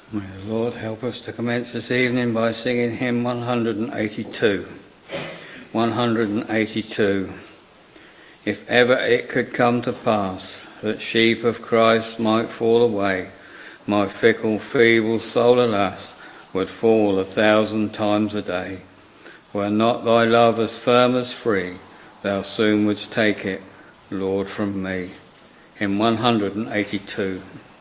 May the Lord help us to commence this evening by singing hymn 182. 182. If ever it could come to pass that sheep of Christ might fall away, my fickle, feeble soul, alas, would fall 1,000 times a day. Were not thy love as firm as free, thou soon wouldst take it, Lord, from me. Hymn 182.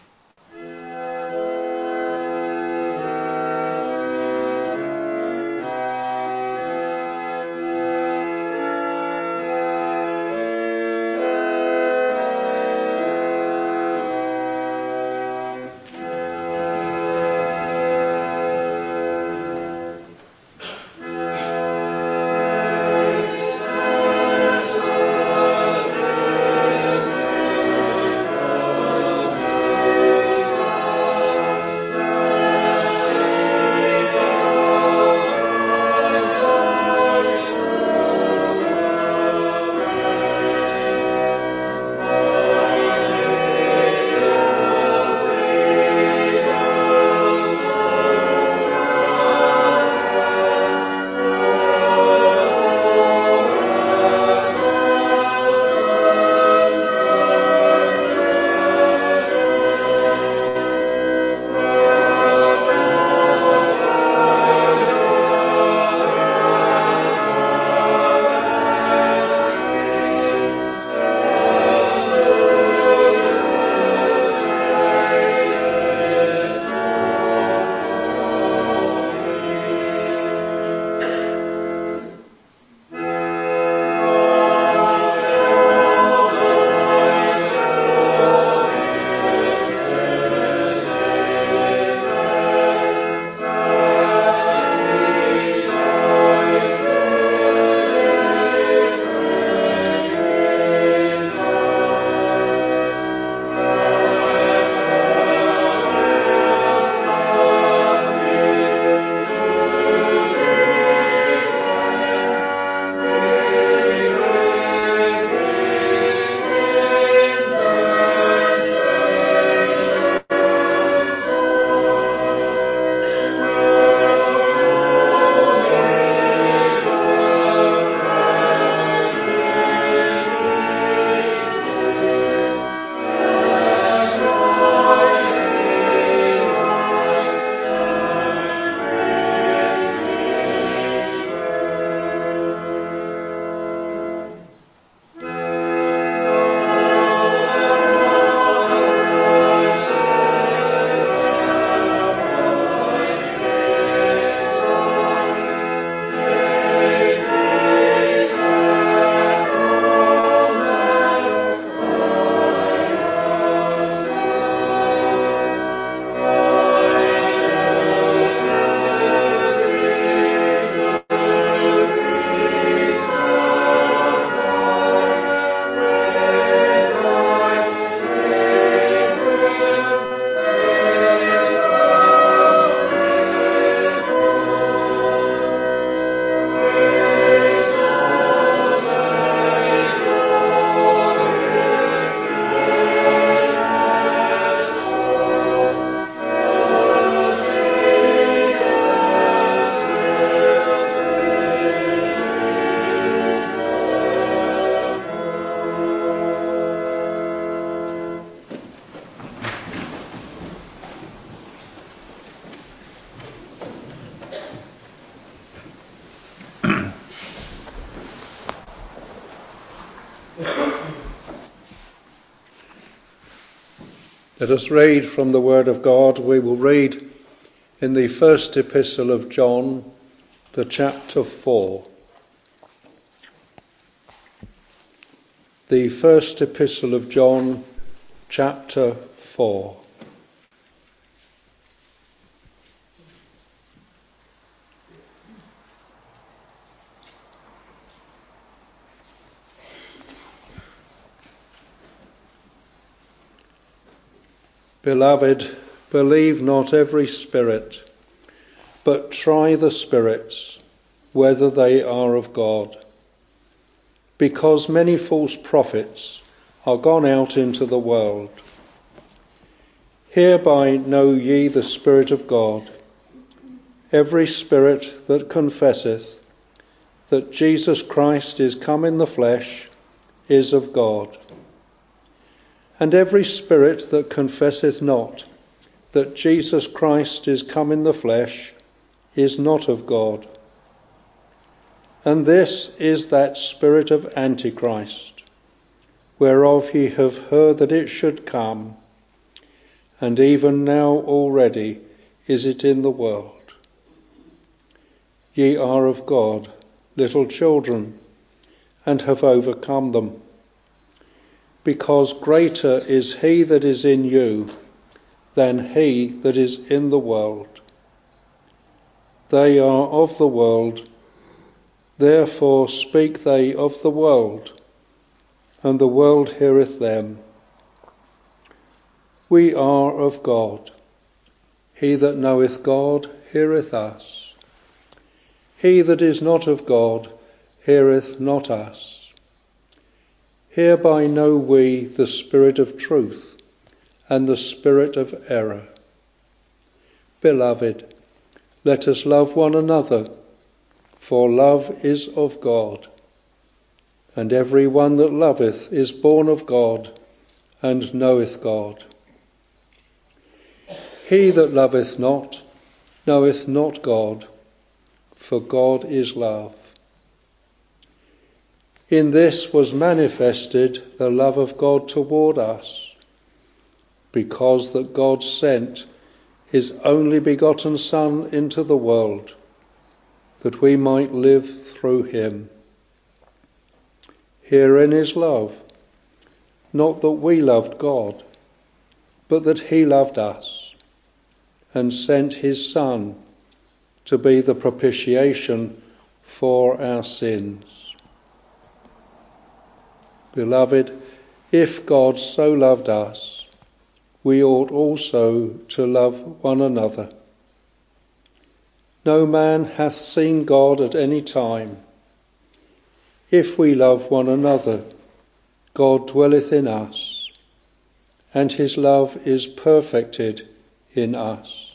Let us read from the Word of God. We will read in the first epistle of John, the chapter 4. The first epistle of John, chapter 4. Beloved, believe not every spirit, but try the spirits, whether they are of God. Because many false prophets are gone out into the world. Hereby know ye the Spirit of God. Every spirit that confesseth that Jesus Christ is come in the flesh is of God. And every spirit that confesseth not that Jesus Christ is come in the flesh is not of God. And this is that spirit of Antichrist, whereof ye have heard that it should come, and even now already is it in the world. Ye are of God, little children, and have overcome them, because greater is he that is in you than he that is in the world. They are of the world, therefore speak they of the world, and the world heareth them. We are of God. He that knoweth God heareth us. He that is not of God heareth not us. Hereby know we the spirit of truth and the spirit of error. Beloved, let us love one another, for love is of God. And every one that loveth is born of God, and knoweth God. He that loveth not knoweth not God, for God is love. In this was manifested the love of God toward us, because that God sent his only begotten Son into the world, that we might live through him. Herein is love, not that we loved God, but that he loved us, and sent his Son to be the propitiation for our sins. Beloved, if God so loved us, we ought also to love one another. No man hath seen God at any time. If we love one another, God dwelleth in us, and his love is perfected in us.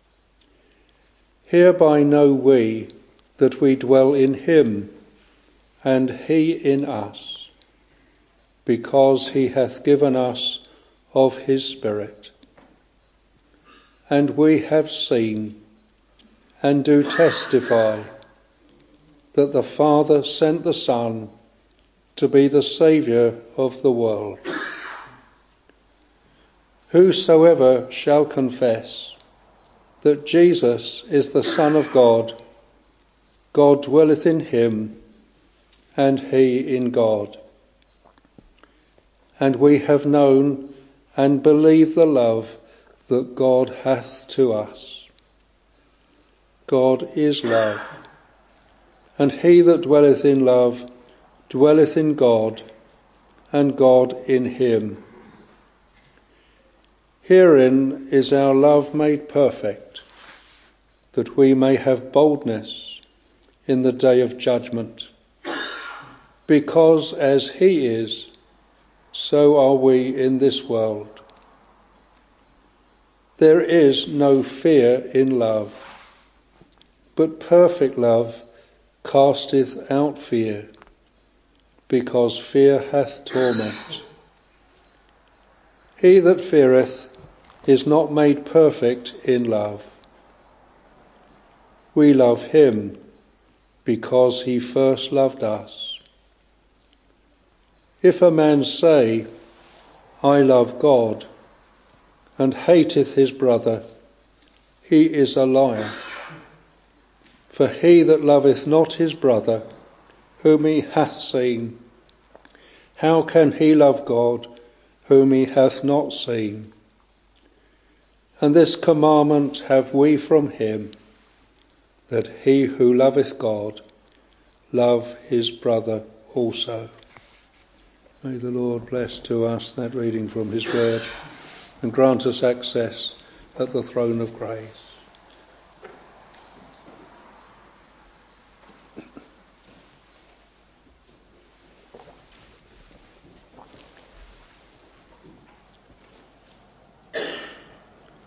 Hereby know we that we dwell in him, and he in us, because he hath given us of his Spirit. And we have seen and do testify that the Father sent the Son to be the Saviour of the world. Whosoever shall confess that Jesus is the Son of God, God dwelleth in him, and he in God. And we have known and believed the love that God hath to us. God is love, and he that dwelleth in love dwelleth in God, and God in him. Herein is our love made perfect, that we may have boldness in the day of judgment. Because as he is, so are we in this world. There is no fear in love, but perfect love casteth out fear, because fear hath torment. He that feareth is not made perfect in love. We love him because he first loved us. If a man say, I love God, and hateth his brother, he is a liar. For he that loveth not his brother, whom he hath seen, how can he love God, whom he hath not seen? And this commandment have we from him, that he who loveth God love his brother also. May the Lord bless to us that reading from his word, and grant us access at the throne of grace.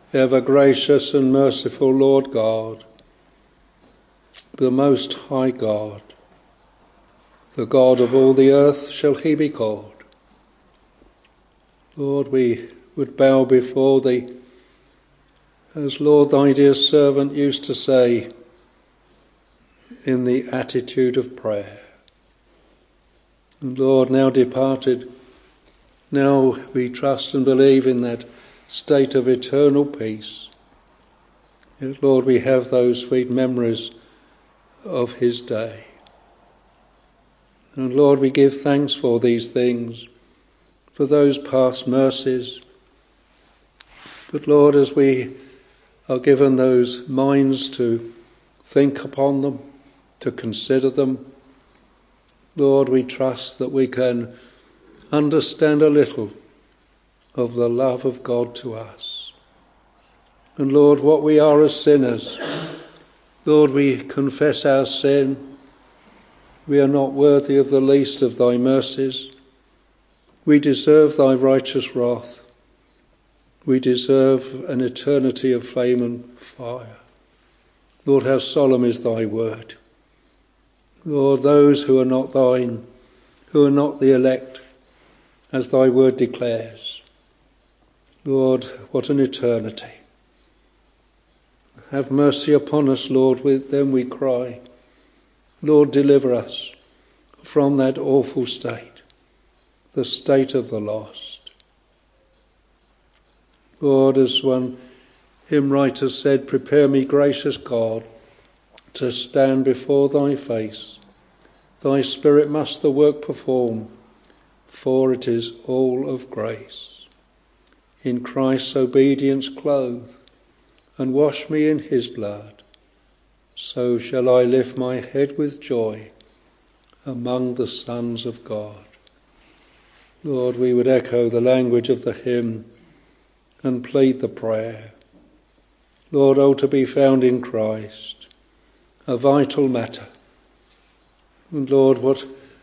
ever gracious and merciful Lord God, the Most High God, the God of all the earth shall he be called. Lord, we would bow before thee, as Lord, thy dear servant used to say, in the attitude of prayer. And Lord, now departed, now we trust and believe in that state of eternal peace. Yet, Lord, we have those sweet memories of his day. And Lord, we give thanks for these things, for those past mercies. But Lord, as we are given those minds to think upon them, to consider them, Lord, we trust that we can understand a little of the love of God to us. And Lord, what we are as sinners, Lord, we confess our sin. We are not worthy of the least of thy mercies. We deserve thy righteous wrath. We deserve an eternity of flame and fire. Lord, how solemn is thy word. Lord, those who are not thine, who are not the elect, as thy word declares. Lord, what an eternity. Have mercy upon us, Lord, with them we cry. Lord, deliver us from that awful state, the state of the lost. Lord, as one hymn writer said, prepare me, gracious God, to stand before thy face. Thy Spirit must the work perform, for it is all of grace. In Christ's obedience clothe, and wash me in his blood. So shall I lift my head with joy among the sons of God. Lord, we would echo the language of the hymn and plead the prayer. Lord, oh, to be found in Christ, a vital matter. And Lord, what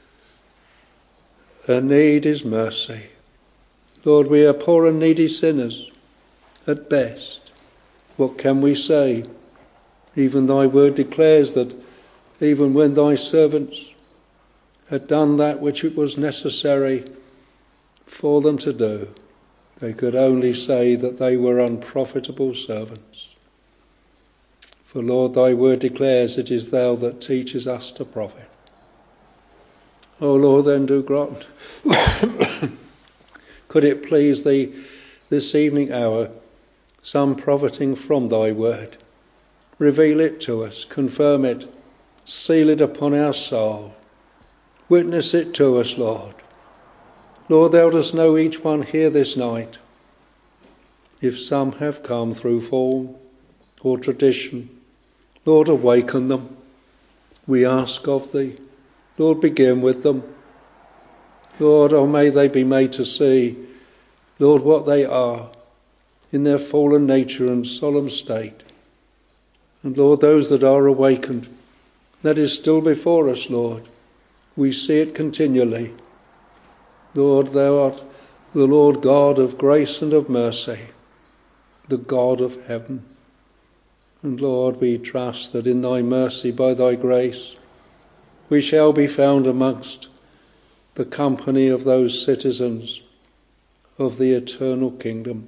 a need is mercy. Lord, we are poor and needy sinners at best. What can we say? Even thy word declares that even when thy servants had done that which it was necessary for them to do, they could only say that they were unprofitable servants. For Lord, thy word declares it is thou that teaches us to profit. O Lord, then do grant, could it please thee this evening hour, some profiting from thy word. Reveal it to us, confirm it, seal it upon our soul. Witness it to us, Lord. Lord, thou dost know each one here this night. If some have come through form or tradition, Lord, awaken them. We ask of thee. Lord, begin with them. Lord, oh, may they be made to see, Lord, what they are in their fallen nature and solemn state. And Lord, those that are awakened, that is still before us, Lord. We see it continually. Lord, thou art the Lord God of grace and of mercy, the God of heaven. And Lord, we trust that in thy mercy, by thy grace, we shall be found amongst the company of those citizens of the eternal kingdom.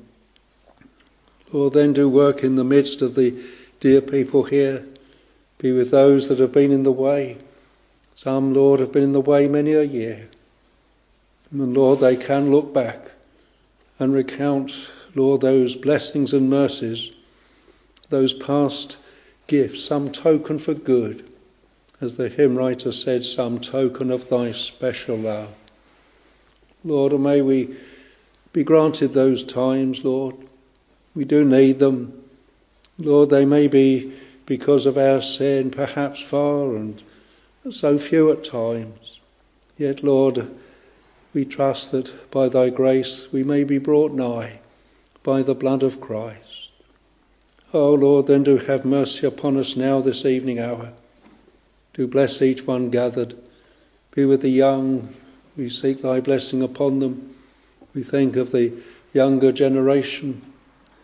Lord, then do work in the midst of the dear people here. Be with those that have been in the way. Some, Lord, have been in the way many a year. And Lord, they can look back and recount, Lord, those blessings and mercies, those past gifts, some token for good. As the hymn writer said, some token of thy special love. Lord, and may we be granted those times, Lord. We do need them. Lord, they may be because of our sin, perhaps far and so few at times. Yet, Lord, we trust that by thy grace we may be brought nigh by the blood of Christ. Oh, Lord, then do have mercy upon us now this evening hour. Do bless each one gathered. Be with the young. We seek thy blessing upon them. We think of the younger generation.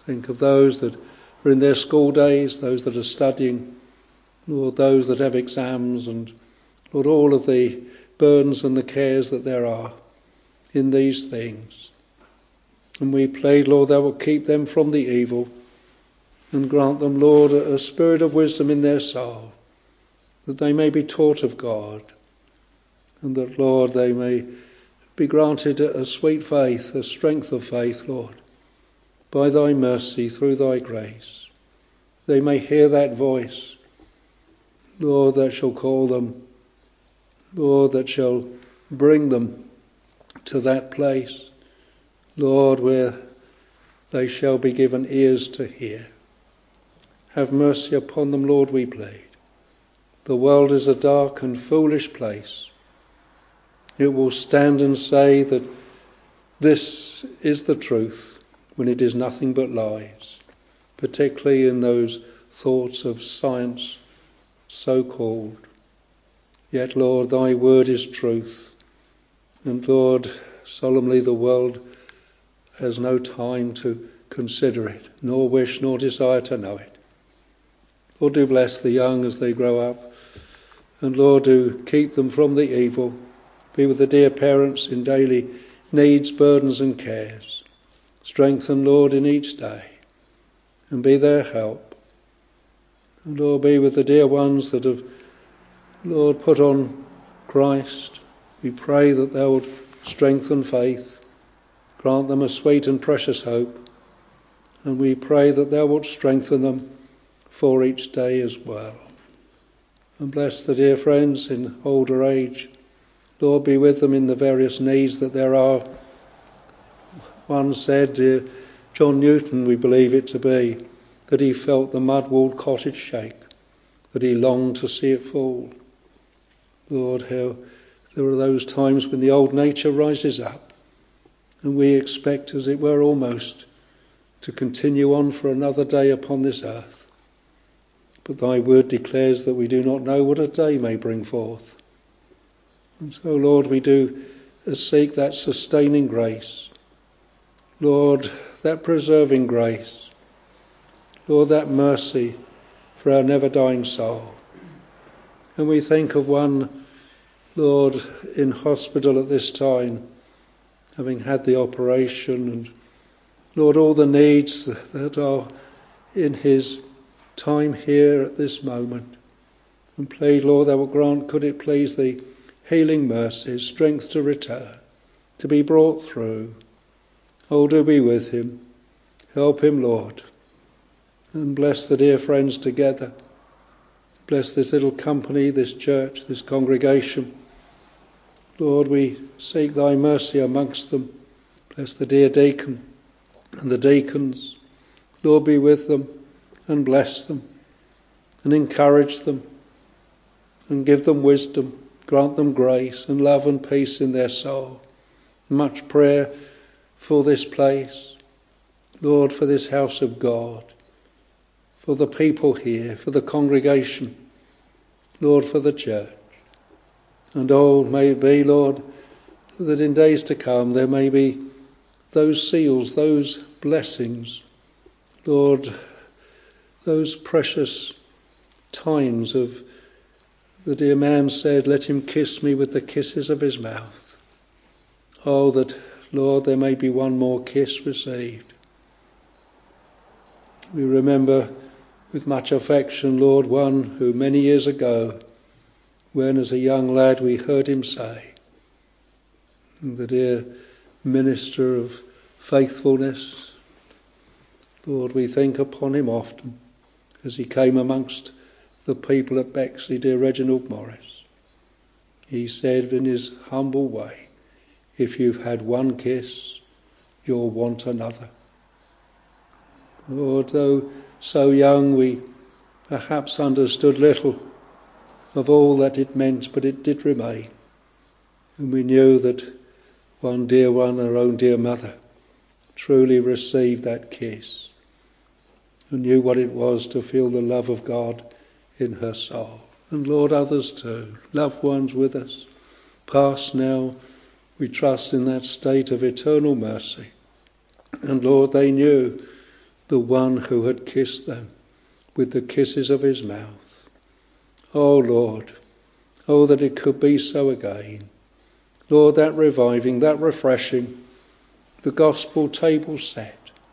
Think of those that are in their school days, those that are studying, Lord, those that have exams, and Lord, all of the burdens and the cares that there are in these things. And we pray, Lord, thou wilt keep them from the evil and grant them, Lord, a spirit of wisdom in their soul, that they may be taught of God, and that, Lord, they may be granted a sweet faith, a strength of faith, Lord, by thy mercy, through thy grace. They may hear that voice, Lord, that shall call them, Lord, that shall bring them to that place, Lord, where they shall be given ears to hear. Have mercy upon them, Lord, we plead. The world is a dark and foolish place. It will stand and say that this is the truth when it is nothing but lies, particularly in those thoughts of science so-called. Yet, Lord, thy word is truth. And, Lord, solemnly the world has no time to consider it, nor wish nor desire to know it. Lord, do bless the young as they grow up. And, Lord, do keep them from the evil. Be with the dear parents in daily needs, burdens and cares. Strengthen, Lord, in each day, and be their help. And, Lord, be with the dear ones that have, Lord, put on Christ. We pray that thou would strengthen faith, grant them a sweet and precious hope, and we pray that thou wilt strengthen them for each day as well. And bless the dear friends in older age. Lord, be with them in the various needs that there are. One said, John Newton, we believe it to be, that he felt the mud-walled cottage shake, that he longed to see it fall. Lord, how there are those times when the old nature rises up, and we expect, as it were almost, to continue on for another day upon this earth. But thy word declares that we do not know what a day may bring forth. And so, Lord, we do seek that sustaining grace. Lord, that preserving grace. Lord, that mercy for our never-dying soul. And we think of one, Lord, in hospital at this time, having had the operation, and, Lord, all the needs that are in his time here at this moment. And pray, Lord, thou wilt grant, could it please thee, healing mercies, strength to return, to be brought through. Oh, do be with him. Help him, Lord. And bless the dear friends together. Bless this little company, this church, this congregation. Lord, we seek thy mercy amongst them. Bless the dear deacon and the deacons. Lord, be with them and bless them and encourage them and give them wisdom. Grant them grace and love and peace in their soul. Much prayer for this place. Lord, for this house of God. For the people here, for the congregation. Lord, for the church. And oh, may it be, Lord, that in days to come there may be those seals, those blessings, Lord, those precious times of the dear man said, let him kiss me with the kisses of his mouth. Oh, that, Lord, there may be one more kiss received. We remember with much affection, Lord, one who many years ago, when as a young lad we heard him say, the dear minister of faithfulness, Lord, we think upon him often as he came amongst the people at Bexley, dear Reginald Morris. He said in his humble way, if you've had one kiss, you'll want another. Lord, though so young, we perhaps understood little of all that it meant, but it did remain. And we knew that one dear one, our own dear mother, truly received that kiss and knew what it was to feel the love of God in her soul. And Lord, others too, loved ones with us, past now, we trust in that state of eternal mercy. And Lord, they knew the one who had kissed them with the kisses of his mouth. Oh Lord, oh that it could be so again. Lord, that reviving, that refreshing, the gospel table set.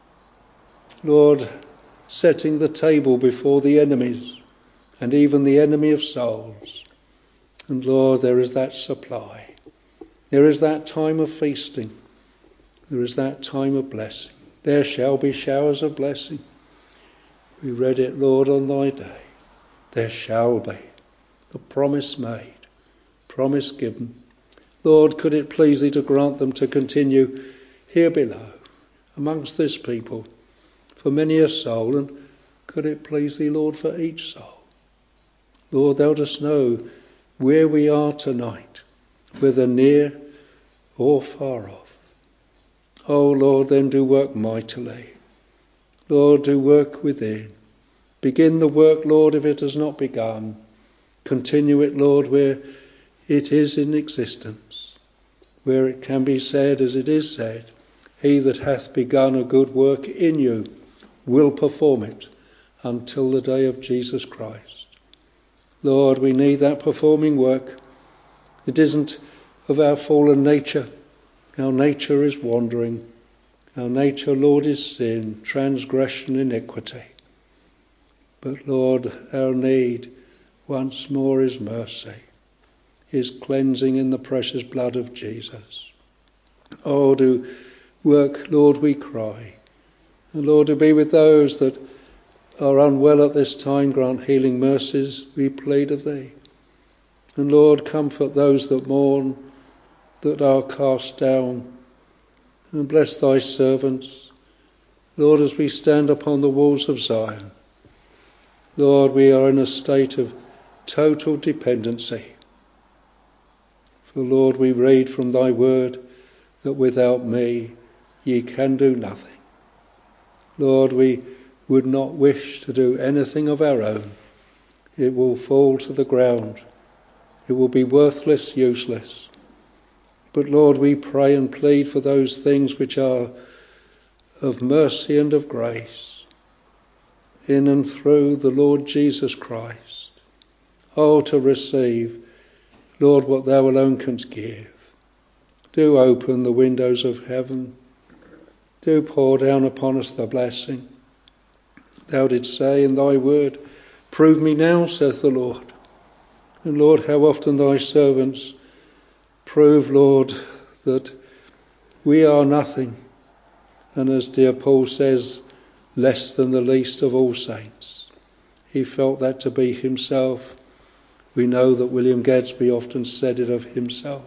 Lord, setting the table before the enemies and even the enemy of souls. And Lord, there is that supply. There is that time of feasting. There is that time of blessing. There shall be showers of blessing. We read it, Lord, on thy day. There shall be. The promise made. Promise given. Lord, could it please thee to grant them to continue here below, amongst this people, for many a soul, and could it please thee, Lord, for each soul. Lord, thou dost know where we are tonight, whether near or far off. Oh Lord, then do work mightily. Lord, do work within. Begin the work, Lord, if it has not begun. Continue it, Lord, where it is in existence, where it can be said, as it is said, he that hath begun a good work in you will perform it until the day of Jesus Christ. Lord, we need that performing work. It isn't of our fallen nature. Our nature is wandering. Our nature, Lord, is sin, transgression, iniquity. But Lord, our need once more is mercy, is cleansing in the precious blood of Jesus. Oh, do work, Lord, we cry. And Lord, to be with those that are unwell at this time, grant healing mercies, we plead of thee. And Lord, comfort those that mourn, that are cast down, and bless thy servants. Lord, as we stand upon the walls of Zion, Lord, we are in a state of total dependency. For Lord, we read from thy word that without me ye can do nothing. Lord, we would not wish to do anything of our own. It will fall to the ground. It will be worthless, useless. But Lord, we pray and plead for those things which are of mercy and of grace in and through the Lord Jesus Christ. Oh, to receive, Lord, what thou alone canst give. Do open the windows of heaven. Do pour down upon us the blessing. Thou didst say in thy word, prove me now, saith the Lord. And Lord, how often thy servants prove, Lord, that we are nothing. And as dear Paul says, less than the least of all saints. He felt that to be himself. We know that William Gadsby often said it of himself.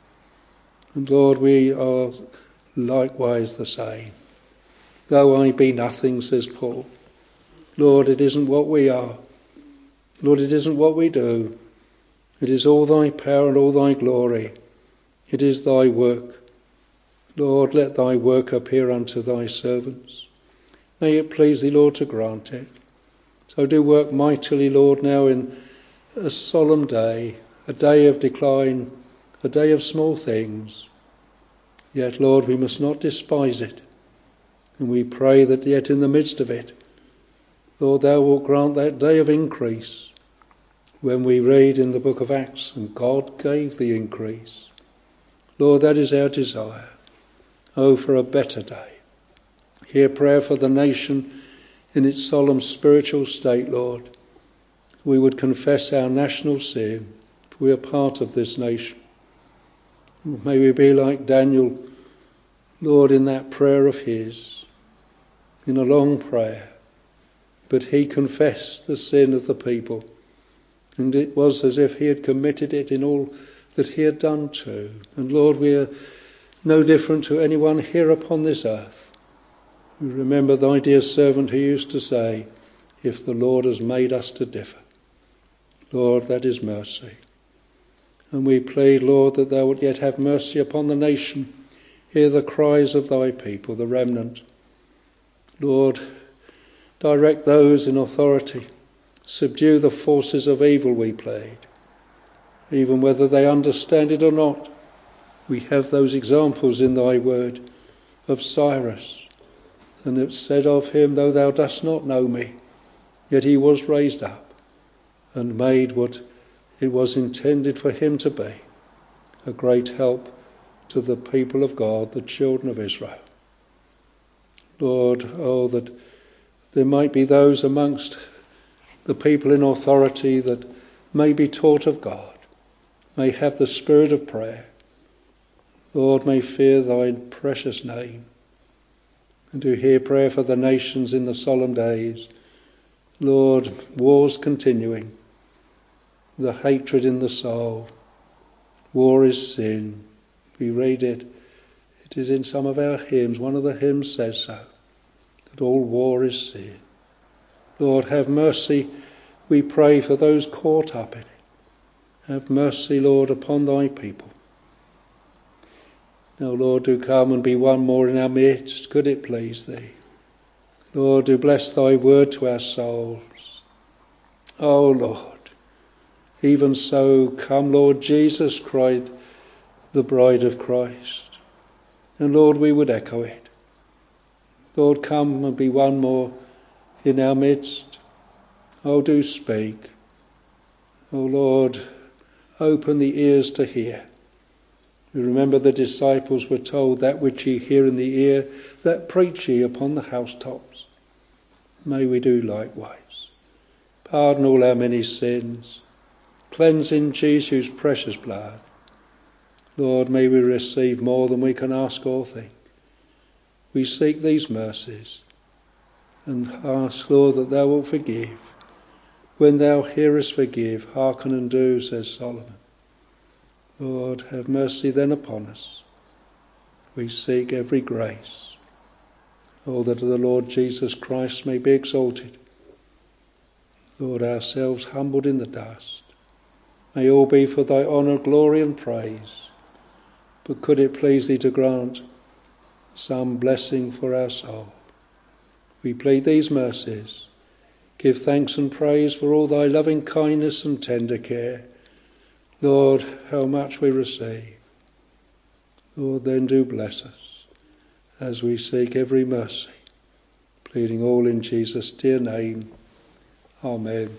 And Lord, we are likewise the same. Though I be nothing, says Paul. Lord, it isn't what we are. Lord, it isn't what we do. It is all thy power and all thy glory. It is thy work. Lord, let thy work appear unto thy servants. May it please thee, Lord, to grant it. So do work mightily, Lord, now in a solemn day, a day of decline, a day of small things. Yet, Lord, we must not despise it. And we pray that yet in the midst of it, Lord, thou wilt grant that day of increase when we read in the book of Acts, and God gave the increase. Lord, that is our desire. Oh, for a better day. Hear prayer for the nation in its solemn spiritual state, Lord. We would confess our national sin, for we are part of this nation. May we be like Daniel, Lord, in that prayer of his, in a long prayer. But he confessed the sin of the people, and it was as if he had committed it in all that he had done too. And Lord, we are no different to anyone here upon this earth. We remember thy dear servant who used to say, if the Lord has made us to differ. Lord, that is mercy. And we plead, Lord, that thou wilt yet have mercy upon the nation. Hear the cries of thy people, the remnant. Lord, direct those in authority. Subdue the forces of evil, we plead. Even whether they understand it or not, we have those examples in thy word of Cyrus, And it said of him, though thou dost not know me, yet he was raised up and made what it was intended for him to be, a great help to the people of God, the children of Israel. Lord, that there might be those amongst the people in authority that may be taught of God, may have the spirit of prayer. Lord, may fear thy precious name, and to hear prayer for the nations in the solemn days. Lord, wars continuing, the hatred in the soul. War is sin. We read it. It is in some of our hymns. One of the hymns says so, that all war is sin. Lord, have mercy, we pray, for those caught up in it. Have mercy, Lord, upon thy people. Now, Lord, do come and be one more in our midst, could it please thee. Lord, do bless thy word to our souls. O Lord, even so, come, Lord Jesus, cried the bride of Christ. And Lord, we would echo it. Lord, come and be one more in our midst. Oh, do speak. Oh, Lord, open the ears to hear. We remember the disciples were told, that which ye hear in the ear, that preach ye upon the housetops. May we do likewise. Pardon all our many sins. Cleanse in Jesus' precious blood. Lord, may we receive more than we can ask or think. We seek these mercies and ask, Lord, that thou wilt forgive. When thou hearest, forgive. Hearken and do, says Solomon. Lord, have mercy then upon us. We seek every grace. Oh, that the Lord Jesus Christ may be exalted. Lord, ourselves humbled in the dust. May all be for thy honour, glory and praise. But could it please thee to grant some blessing for our soul? We plead these mercies. Give thanks and praise for all thy loving kindness and tender care. Lord, how much we receive. Lord, then do bless us as we seek every mercy, pleading all in Jesus' dear name. Amen.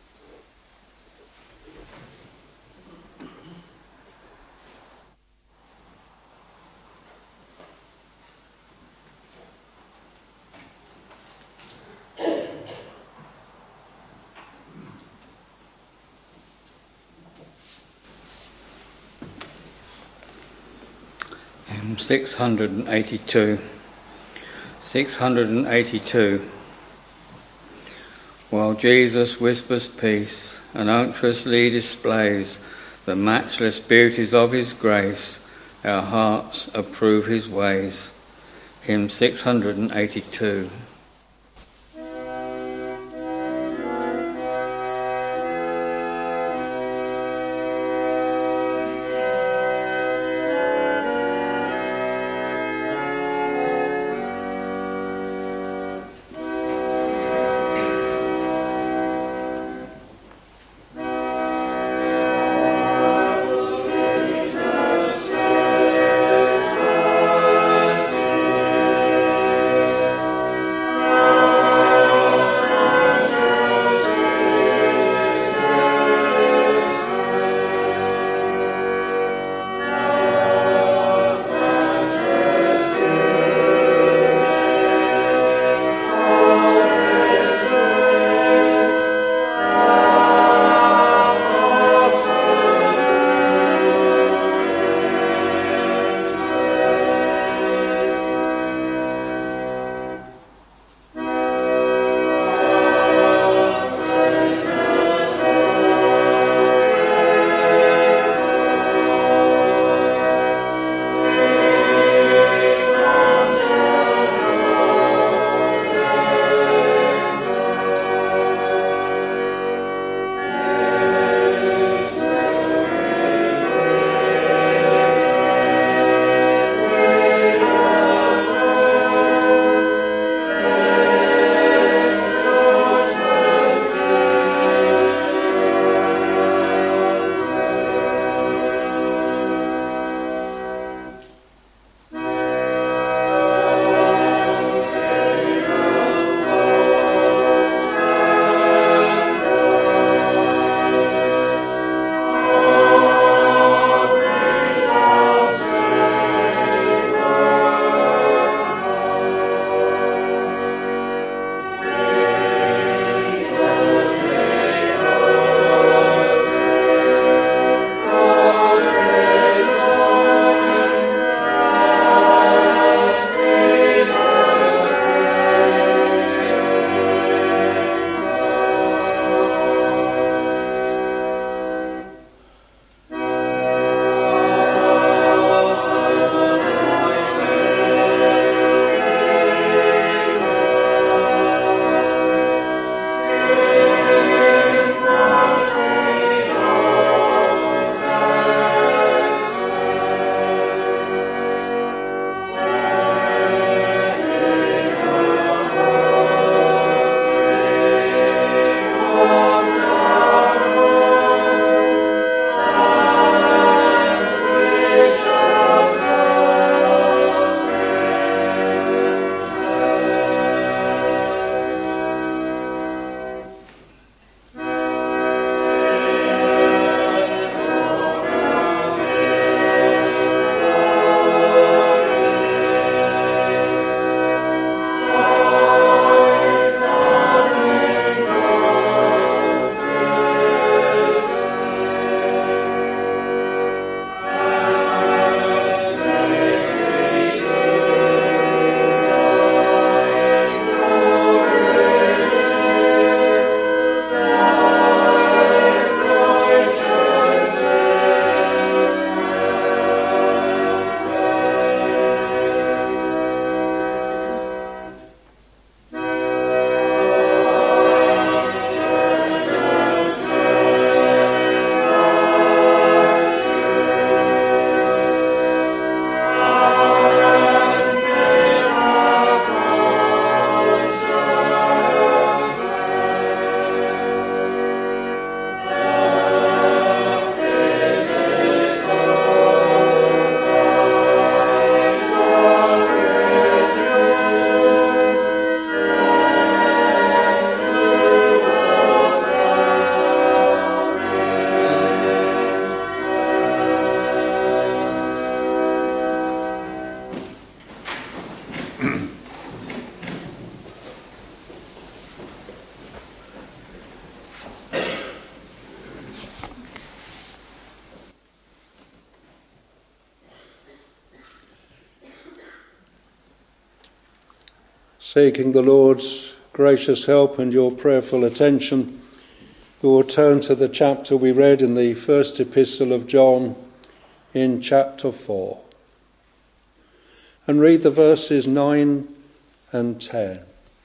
Hymn 682. 682. While Jesus whispers peace and unctuously displays the matchless beauties of his grace, our hearts approve his ways. Hymn 682. seeking the Lord's gracious help and your prayerful attention, we will turn to the chapter we read in the first epistle of John in chapter 4 and read the verses 9 and 10.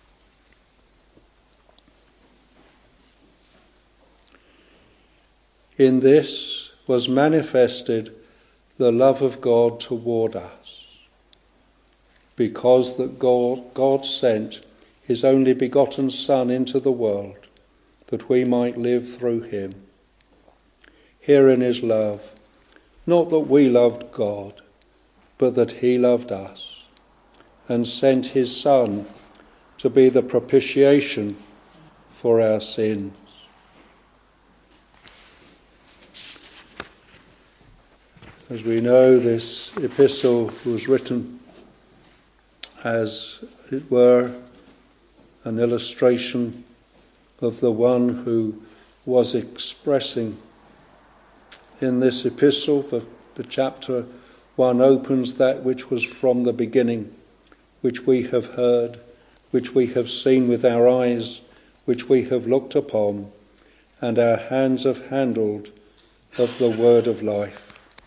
In this was manifested the love of God toward us, because that God sent his only begotten Son into the world, that we might live through him. Herein is love, not that we loved God, but that he loved us, and sent his Son to be the propitiation for our sins. As we know, this epistle was written as it were an illustration of the one who was expressing in this epistle. The chapter 1 opens that which was from the beginning, which we have heard, which we have seen with our eyes, which we have looked upon, and our hands have handled of the word of life.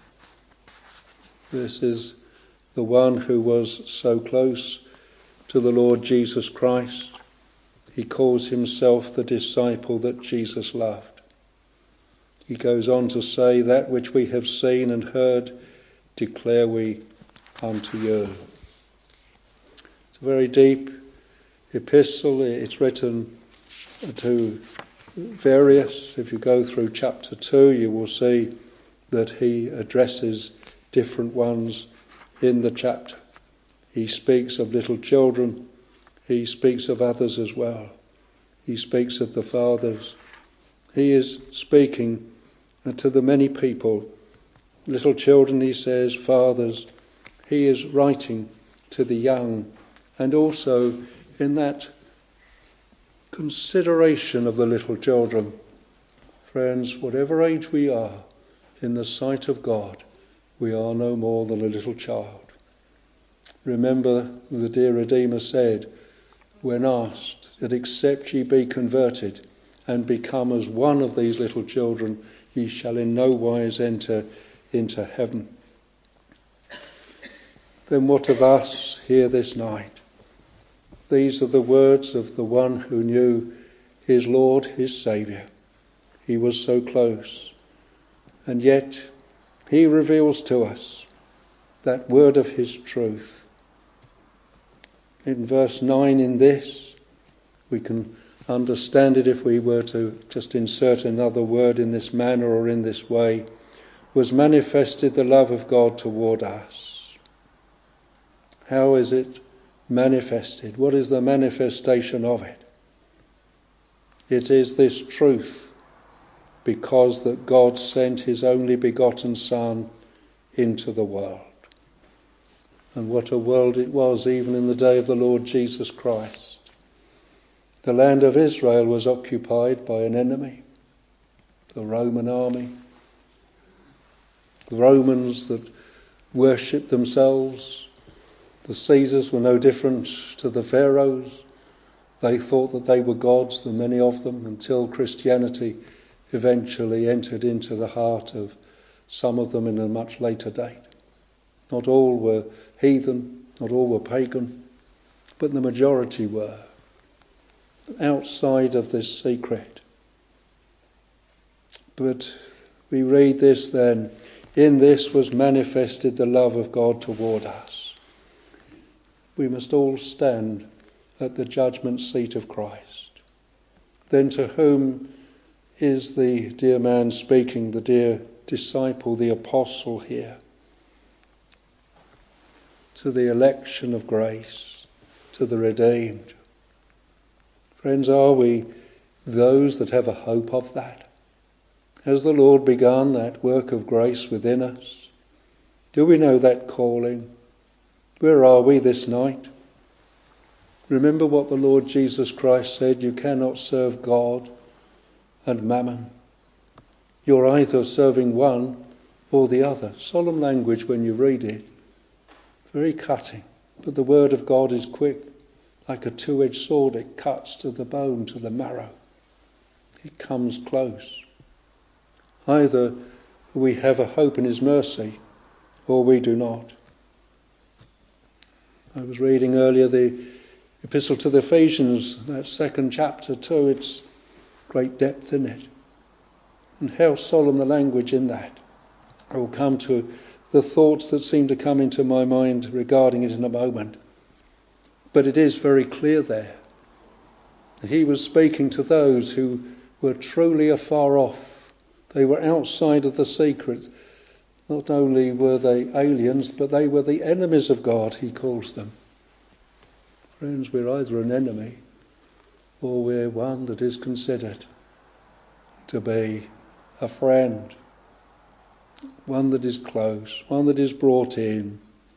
This is the one who was so close to the Lord Jesus Christ. He calls himself the disciple that Jesus loved. He goes on to say, that which we have seen and heard declare we unto you. It's a very deep epistle. It's written to various. If you go through chapter 2, you will see that he addresses different ones in the chapter. He speaks of little children. He speaks of others as well. He speaks of the fathers. He is speaking to the many people. Little children, he says, fathers. He is writing to the young. And also in that consideration of the little children. Friends, whatever age we are, in the sight of God, we are no more than a little child. Remember, the dear Redeemer said, when asked that except ye be converted and become as one of these little children, ye shall in no wise enter into heaven. Then what of us here this night? These are the words of the one who knew his Lord, his Saviour. He was so close, and yet he reveals to us that word of his truth. In verse 9, in this, we can understand it if we were to just insert another word in this manner or in this way, was manifested the love of God toward us. How is it manifested? What is the manifestation of it? It is this truth, because that God sent his only begotten Son into the world. And what a world it was even in the day of the Lord Jesus Christ. The land of Israel was occupied by an enemy, the Roman army. The Romans that worshipped themselves. The Caesars were no different to the Pharaohs. They thought that they were gods, the many of them, until Christianity eventually entered into the heart of some of them in a much later date. Not all were heathen, not all were pagan, but the majority were outside of this secret. But we read this then, in this was manifested the love of God toward us. We must all stand at the judgment seat of Christ. Then to whom is the dear man speaking, the dear disciple, the apostle here? To the election of grace, to the redeemed. Friends, are we those that have a hope of that? Has the Lord begun that work of grace within us? Do we know that calling? Where are we this night? Remember what the Lord Jesus Christ said, you cannot serve God and mammon. You're either serving one or the other. Solemn language when you read it. Very cutting. But the word of God is quick. Like a two-edged sword, it cuts to the bone, to the marrow. It comes close. Either we have a hope in his mercy, or we do not. I was reading earlier the Epistle to the Ephesians, that second chapter too. It's great depth in it. And how solemn the language in that. I will come to the thoughts that seem to come into my mind regarding it in a moment. But it is very clear there. He was speaking to those who were truly afar off. They were outside of the secret. Not only were they aliens, but they were the enemies of God, he calls them. Friends, we're either an enemy or we're one that is considered to be a friend, one that is close, one that is brought in.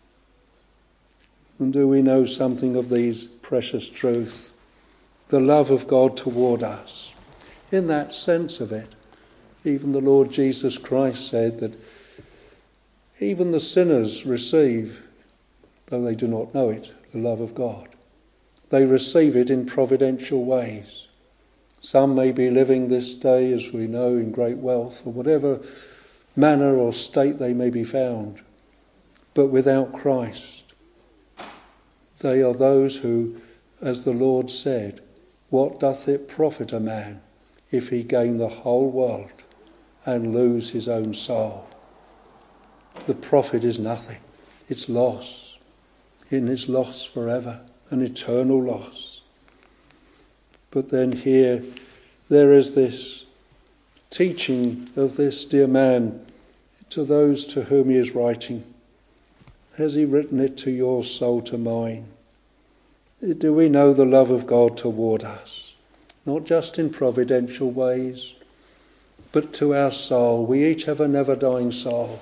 And do we know something of these precious truths? The love of God toward us. In that sense of it, even the Lord Jesus Christ said that even the sinners receive, though they do not know it, the love of God. They receive it in providential ways. Some may be living this day, as we know, in great wealth, or whatever manner or state they may be found. But without Christ, they are those who, as the Lord said, what doth it profit a man if he gain the whole world and lose his own soul? The profit is nothing. It's loss. It is loss forever, an eternal loss. But then here, there is this teaching of this dear man to those to whom he is writing. Has he written it to your soul, to mine? Do we know the love of God toward us? Not just in providential ways, but to our soul. We each have a never-dying soul.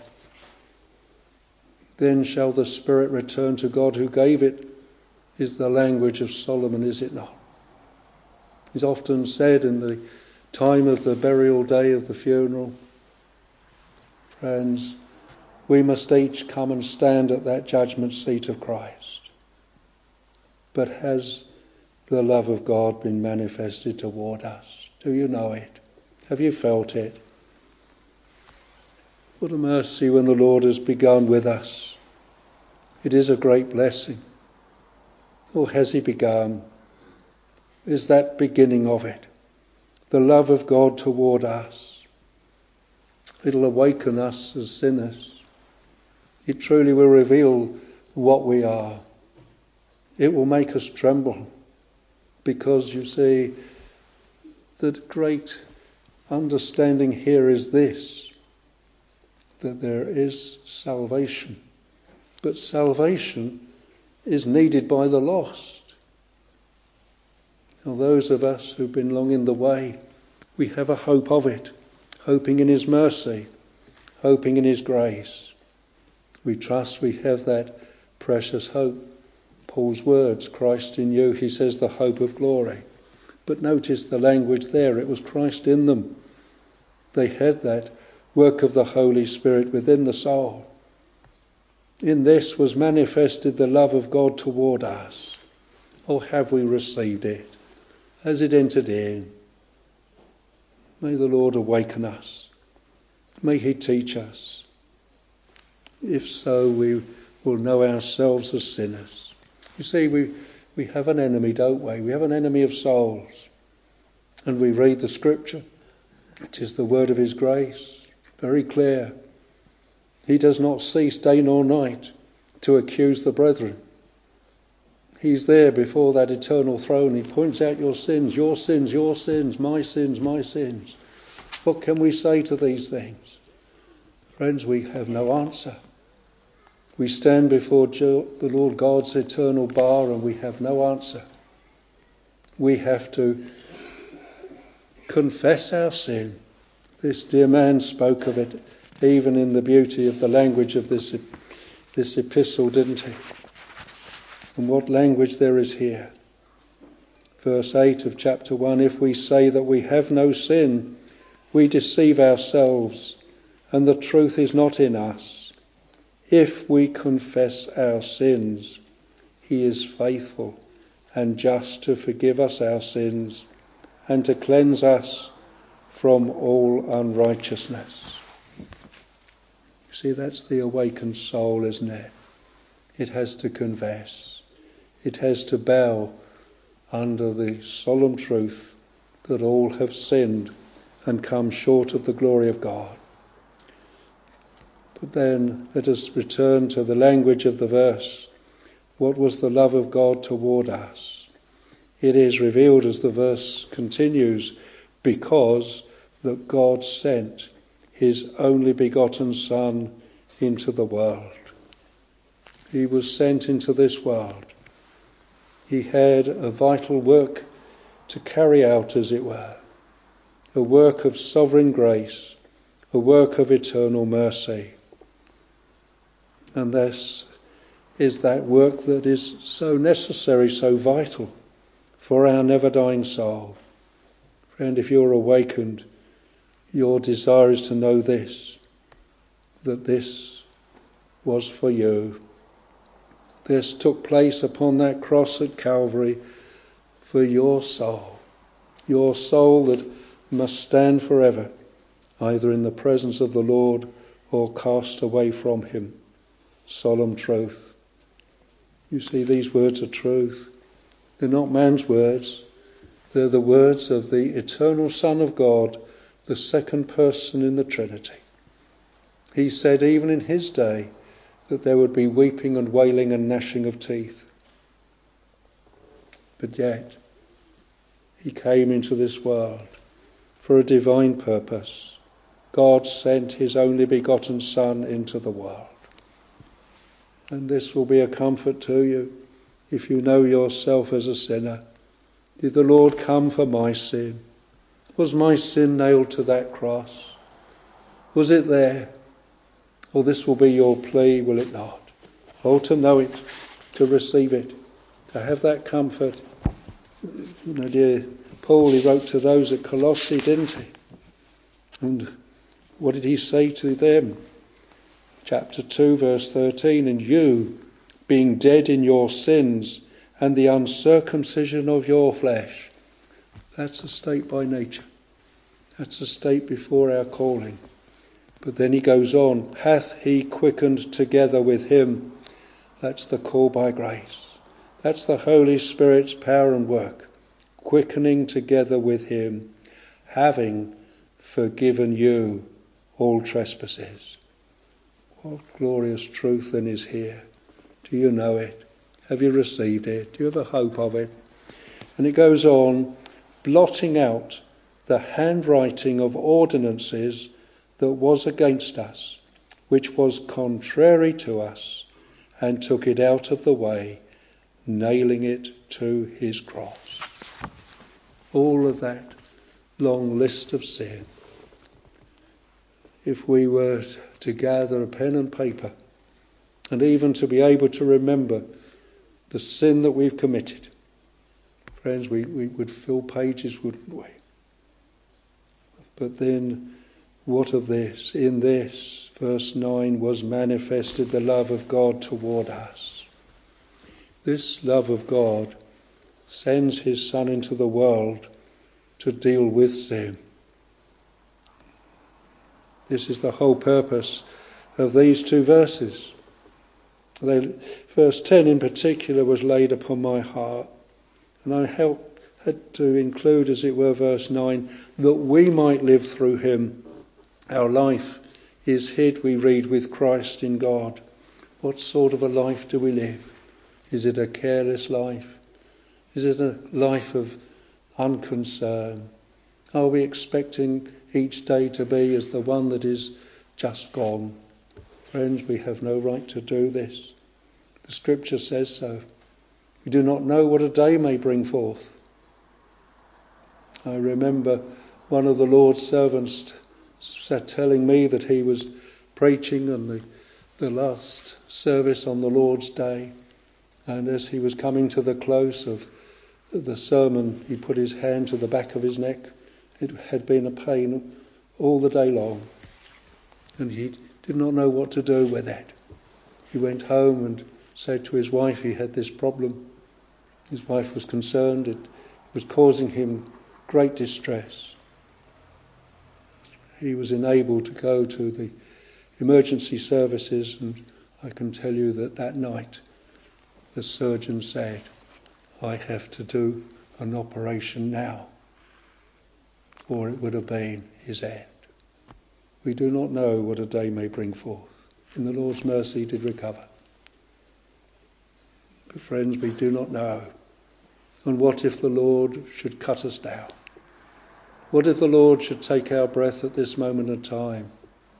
Then shall the spirit return to God who gave it, is the language of Solomon, is it not? It's often said in the time of the burial day of the funeral, friends, we must each come and stand at that judgment seat of Christ. But has the love of God been manifested toward us? Do you know it? Have you felt it? What a mercy when the Lord has begun with us. It is a great blessing. Or has he begun? Is that beginning of it? The love of God toward us. It'll awaken us as sinners. It truly will reveal what we are. It will make us tremble. Because you see, the great understanding here is this, that there is salvation. But salvation is needed by the lost. Now, those of us who've been long in the way, we have a hope of it, hoping in his mercy, hoping in his grace. We trust we have that precious hope. Paul's words, Christ in you, he says, the hope of glory. But notice the language there, it was Christ in them. They had that work of the Holy Spirit within the soul. In this was manifested the love of God toward us. Or have we received it? Has it entered in? May the Lord awaken us. May he teach us. If so, we will know ourselves as sinners. You see, we have an enemy, don't we? We have an enemy of souls. And we read the scripture. It is the word of his grace. Very clear. He does not cease day nor night to accuse the brethren. He's there before that eternal throne. He points out your sins, your sins, your sins, my sins, my sins. What can we say to these things? Friends, we have no answer. We stand before the Lord God's eternal bar and we have no answer. We have to confess our sin. This dear man spoke of it even in the beauty of the language of this epistle, didn't he? And what language there is here. Verse 8 of chapter 1, if we say that we have no sin, we deceive ourselves, and the truth is not in us. If we confess our sins, he is faithful and just to forgive us our sins and to cleanse us from all unrighteousness. You see, that's the awakened soul, isn't it? It has to confess. It has to bow under the solemn truth that all have sinned and come short of the glory of God. But then let us return to the language of the verse. What was the love of God toward us? It is revealed as the verse continues, because that God sent his only begotten Son into the world. He was sent into this world. He had a vital work to carry out, as it were, a work of sovereign grace, a work of eternal mercy. And this is that work that is so necessary, so vital for our never-dying soul. Friend, if you're awakened, your desire is to know this, that this was for you. This took place upon that cross at Calvary for your soul that must stand forever, either in the presence of the Lord or cast away from him. Solemn truth. You see, these words are truth. They're not man's words. They're the words of the eternal Son of God, the second person in the Trinity. He said even in his day that there would be weeping and wailing and gnashing of teeth. But yet, he came into this world for a divine purpose. God sent his only begotten Son into the world. And this will be a comfort to you if you know yourself as a sinner. Did the Lord come for my sin? Was my sin nailed to that cross? Was it there? Well, this will be your plea, will it not? Oh, to know it, to receive it, to have that comfort. You know, dear Paul, he wrote to those at Colossae, didn't he? And what did he say to them? Chapter 2, verse 13, and you, being dead in your sins and the uncircumcision of your flesh. That's a state by nature. That's a state before our calling. But then he goes on, hath he quickened together with him. That's the call by grace. That's the Holy Spirit's power and work. Quickening together with him, having forgiven you all trespasses. What glorious truth then is here. Do you know it? Have you received it? Do you have a hope of it? And it goes on, blotting out the handwriting of ordinances that was against us, which was contrary to us, and took it out of the way, nailing it to his cross. All of that long list of sin. If we were to gather a pen and paper, and even to be able to remember the sin that we've committed, friends, we would fill pages, wouldn't we? But then, what of this? In this, verse 9, was manifested the love of God toward us. This love of God sends his Son into the world to deal with sin. This is the whole purpose of these two verses. Verse 10 in particular was laid upon my heart, and I had to include, as it were, verse 9, that we might live through him. Our life is hid, we read, with Christ in God. What sort of a life do we live? Is it a careless life? Is it a life of unconcern? Are we expecting each day to be as the one that is just gone? Friends, we have no right to do this. The Scripture says so. We do not know what a day may bring forth. I remember one of the Lord's servants telling me that he was preaching on the last service on the Lord's Day, and as he was coming to the close of the sermon, he put his hand to the back of his neck. It had been a pain all the day long, and he did not know what to do with it. He went home and said to his wife he had this problem, His wife was concerned. It was causing him great distress. He was enabled to go to the emergency services, and I can tell you that night the surgeon said, "I have to do an operation now, or it would have been his end." We do not know what a day may bring forth. In the Lord's mercy he did recover. But friends, we do not know. And what if the Lord should cut us down? What if the Lord should take our breath at this moment of time?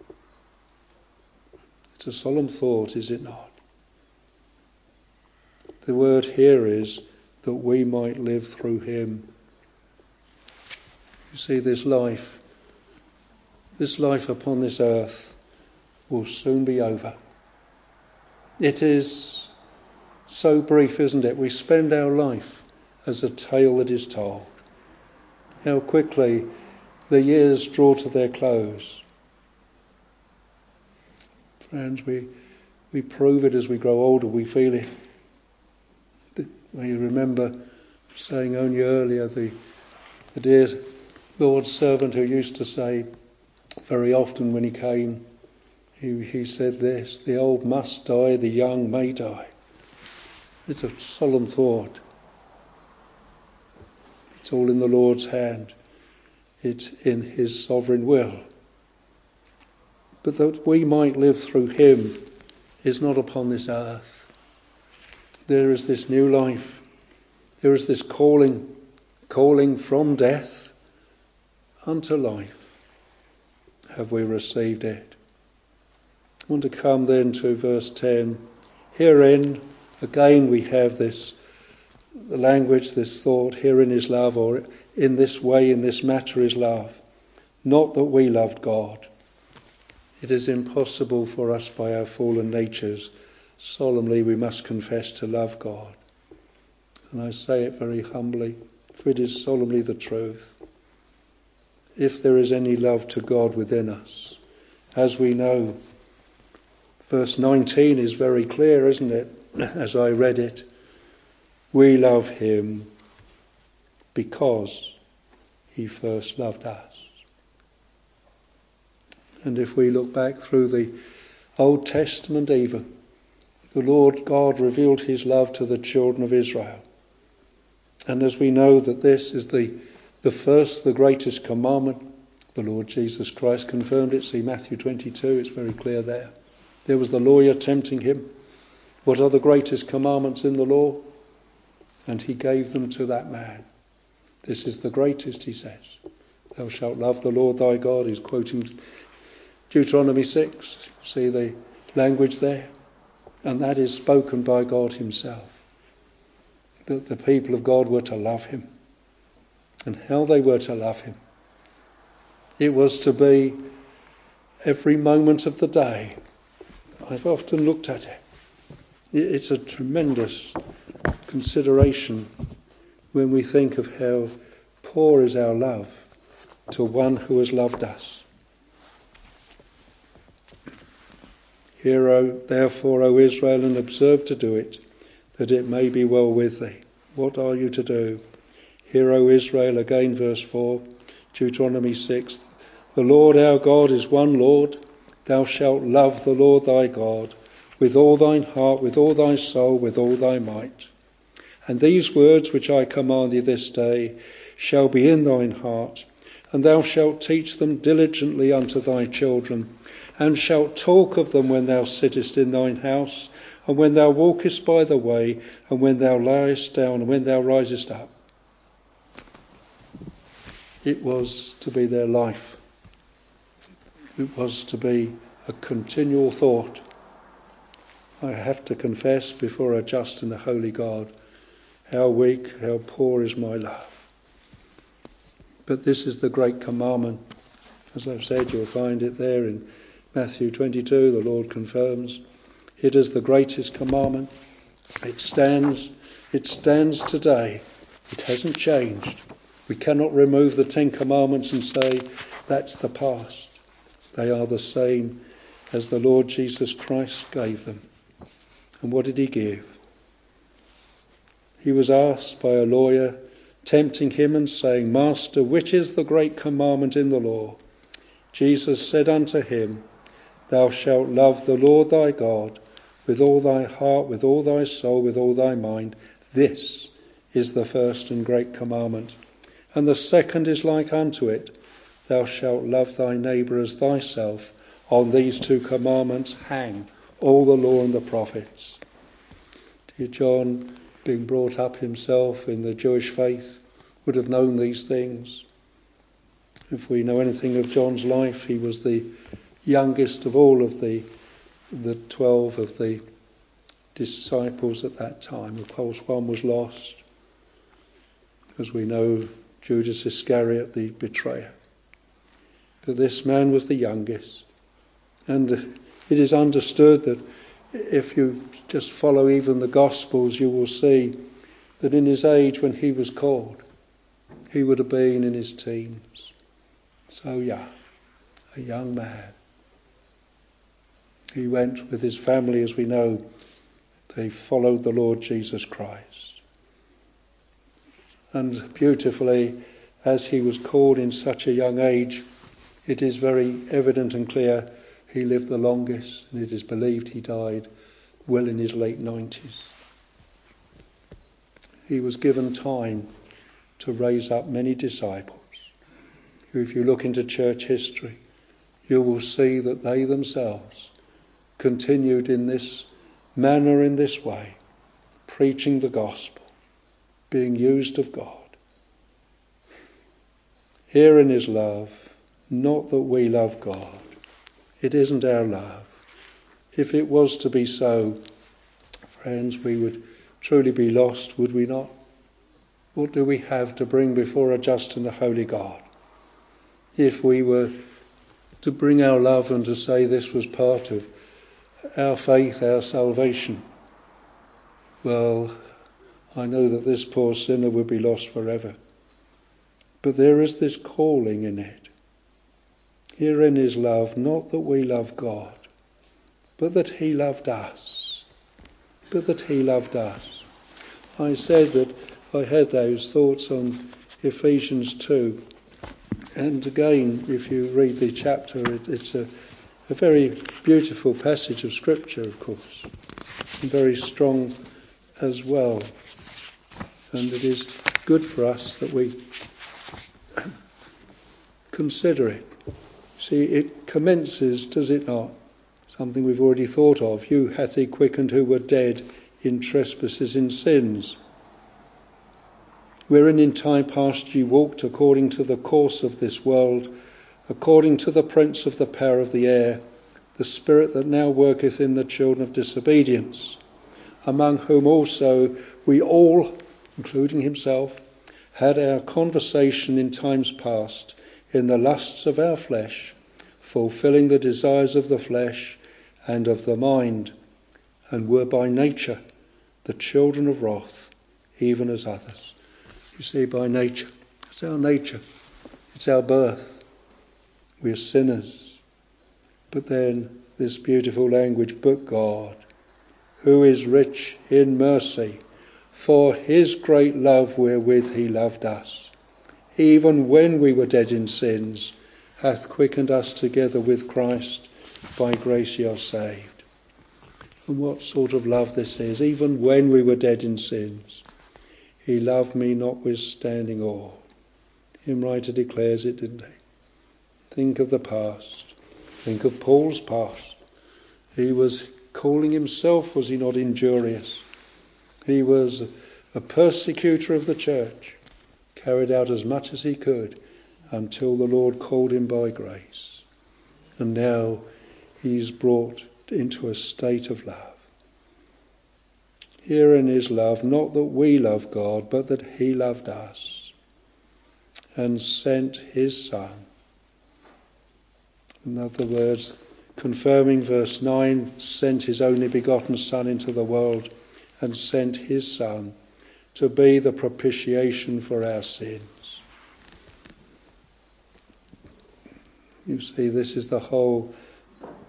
It's a solemn thought, is it not? The word here is that we might live through him. You see, this life upon this earth will soon be over. It is so brief, isn't it? We spend our life as a tale that is told. How quickly the years draw to their close. Friends, we prove it as we grow older, we feel it. We remember saying only earlier the dear Lord's servant who used to say very often when he came, he said this: "The old must die, the young may die." It's a solemn thought. It's all in the Lord's hand. It's in his sovereign will. But that we might live through him is not upon this earth. There is this new life. There is this calling from death unto life. Have we received it? I want to come then to verse 10. Herein, again, we have this language, this thought: herein is love, or in this way, in this matter is love. Not that we loved God. It is impossible for us by our fallen natures. Solemnly we must confess to love God. And I say it very humbly, for it is solemnly the truth. If there is any love to God within us, as we know, verse 19 is very clear, isn't it? As I read it, we love him because he first loved us. And if we look back through the Old Testament even, the Lord God revealed his love to the children of Israel. And as we know that this is the first, the greatest commandment, the Lord Jesus Christ confirmed it. See Matthew 22, it's very clear there. There was the lawyer tempting him. What are the greatest commandments in the law? And he gave them to that man. This is the greatest, he says. Thou shalt love the Lord thy God. He's quoting Deuteronomy 6. See the language there? And that is spoken by God himself. That the people of God were to love him. And how they were to love him. It was to be every moment of the day. I've often looked at it. It's a tremendous consideration when we think of how poor is our love to one who has loved us. Hear, therefore, O Israel, and observe to do it, that it may be well with thee. What are you to do? Hear, O Israel, again verse 4, Deuteronomy 6, the Lord our God is one Lord. Thou shalt love the Lord thy God with all thine heart, with all thy soul, with all thy might. And these words which I command thee this day shall be in thine heart, and thou shalt teach them diligently unto thy children, and shalt talk of them when thou sittest in thine house, and when thou walkest by the way, and when thou liest down, and when thou risest up. It was to be their life. It was to be a continual thought. I have to confess before a just and a holy God, how weak, how poor is my love. But this is the great commandment. As I've said, you'll find it there in Matthew 22, the Lord confirms. It is the greatest commandment. It stands today. It hasn't changed. We cannot remove the 10 commandments and say, that's the past. They are the same as the Lord Jesus Christ gave them. And what did he give? He was asked by a lawyer, tempting him and saying, Master, which is the great commandment in the law? Jesus said unto him, Thou shalt love the Lord thy God with all thy heart, with all thy soul, with all thy mind. This is the first and great commandment. And the second is like unto it. Thou shalt love thy neighbour as thyself. On these two commandments hang all the law and the prophets. Dear John, being brought up himself in the Jewish faith, would have known these things. If we know anything of John's life, he was the youngest of all of the 12 of the disciples at that time. Of course, one was lost. As we know, Judas Iscariot, the betrayer. But this man was the youngest. And it is understood that if you just follow even the Gospels, you will see that in his age when he was called, he would have been in his teens. So young, a young man. He went with his family, as we know. They followed the Lord Jesus Christ. And beautifully, as he was called in such a young age, it is very evident and clear he lived the longest, and it is believed he died well in his late 90s. He was given time to raise up many disciples. If you look into church history, you will see that they themselves continued in this manner, in this way, preaching the gospel, being used of God. Herein is love, not that we love God. It isn't our love. If it was to be so, friends, we would truly be lost, would we not? What do we have to bring before a just and a holy God? If we were to bring our love and to say this was part of our faith, our salvation, well, I know that this poor sinner would be lost forever. But there is this calling in it. Herein is love, not that we love God, but that he loved us. But that he loved us. I said that I had those thoughts on Ephesians 2. And again, if you read the chapter, it's a very beautiful passage of Scripture, of course, and very strong as well. And it is good for us that we consider it. See, it commences, does it not? Something we've already thought of. You hath he quickened who were dead in trespasses and sins, wherein in time past ye walked according to the course of this world, according to the prince of the power of the air, the spirit that now worketh in the children of disobedience, among whom also we all, including himself, had our conversation in times past, in the lusts of our flesh, fulfilling the desires of the flesh and of the mind, and were by nature the children of wrath, even as others. You see, by nature, it's our nature, it's our birth. We are sinners. But then this beautiful language, but God, who is rich in mercy, for his great love wherewith he loved us, even when we were dead in sins, hath quickened us together with Christ. By grace ye are saved. And what sort of love this is, even when we were dead in sins. He loved me notwithstanding all. Hymn writer declares it, didn't he? Think of the past. Think of Paul's past. He was calling himself, was he not, injurious? He was a persecutor of the church, carried out as much as he could until the Lord called him by grace. And now he's brought into a state of love. Herein is love, not that we love God, but that he loved us and sent his Son. In other words, confirming verse 9, sent his only begotten Son into the world and sent his Son to be the propitiation for our sins. You see, this is the whole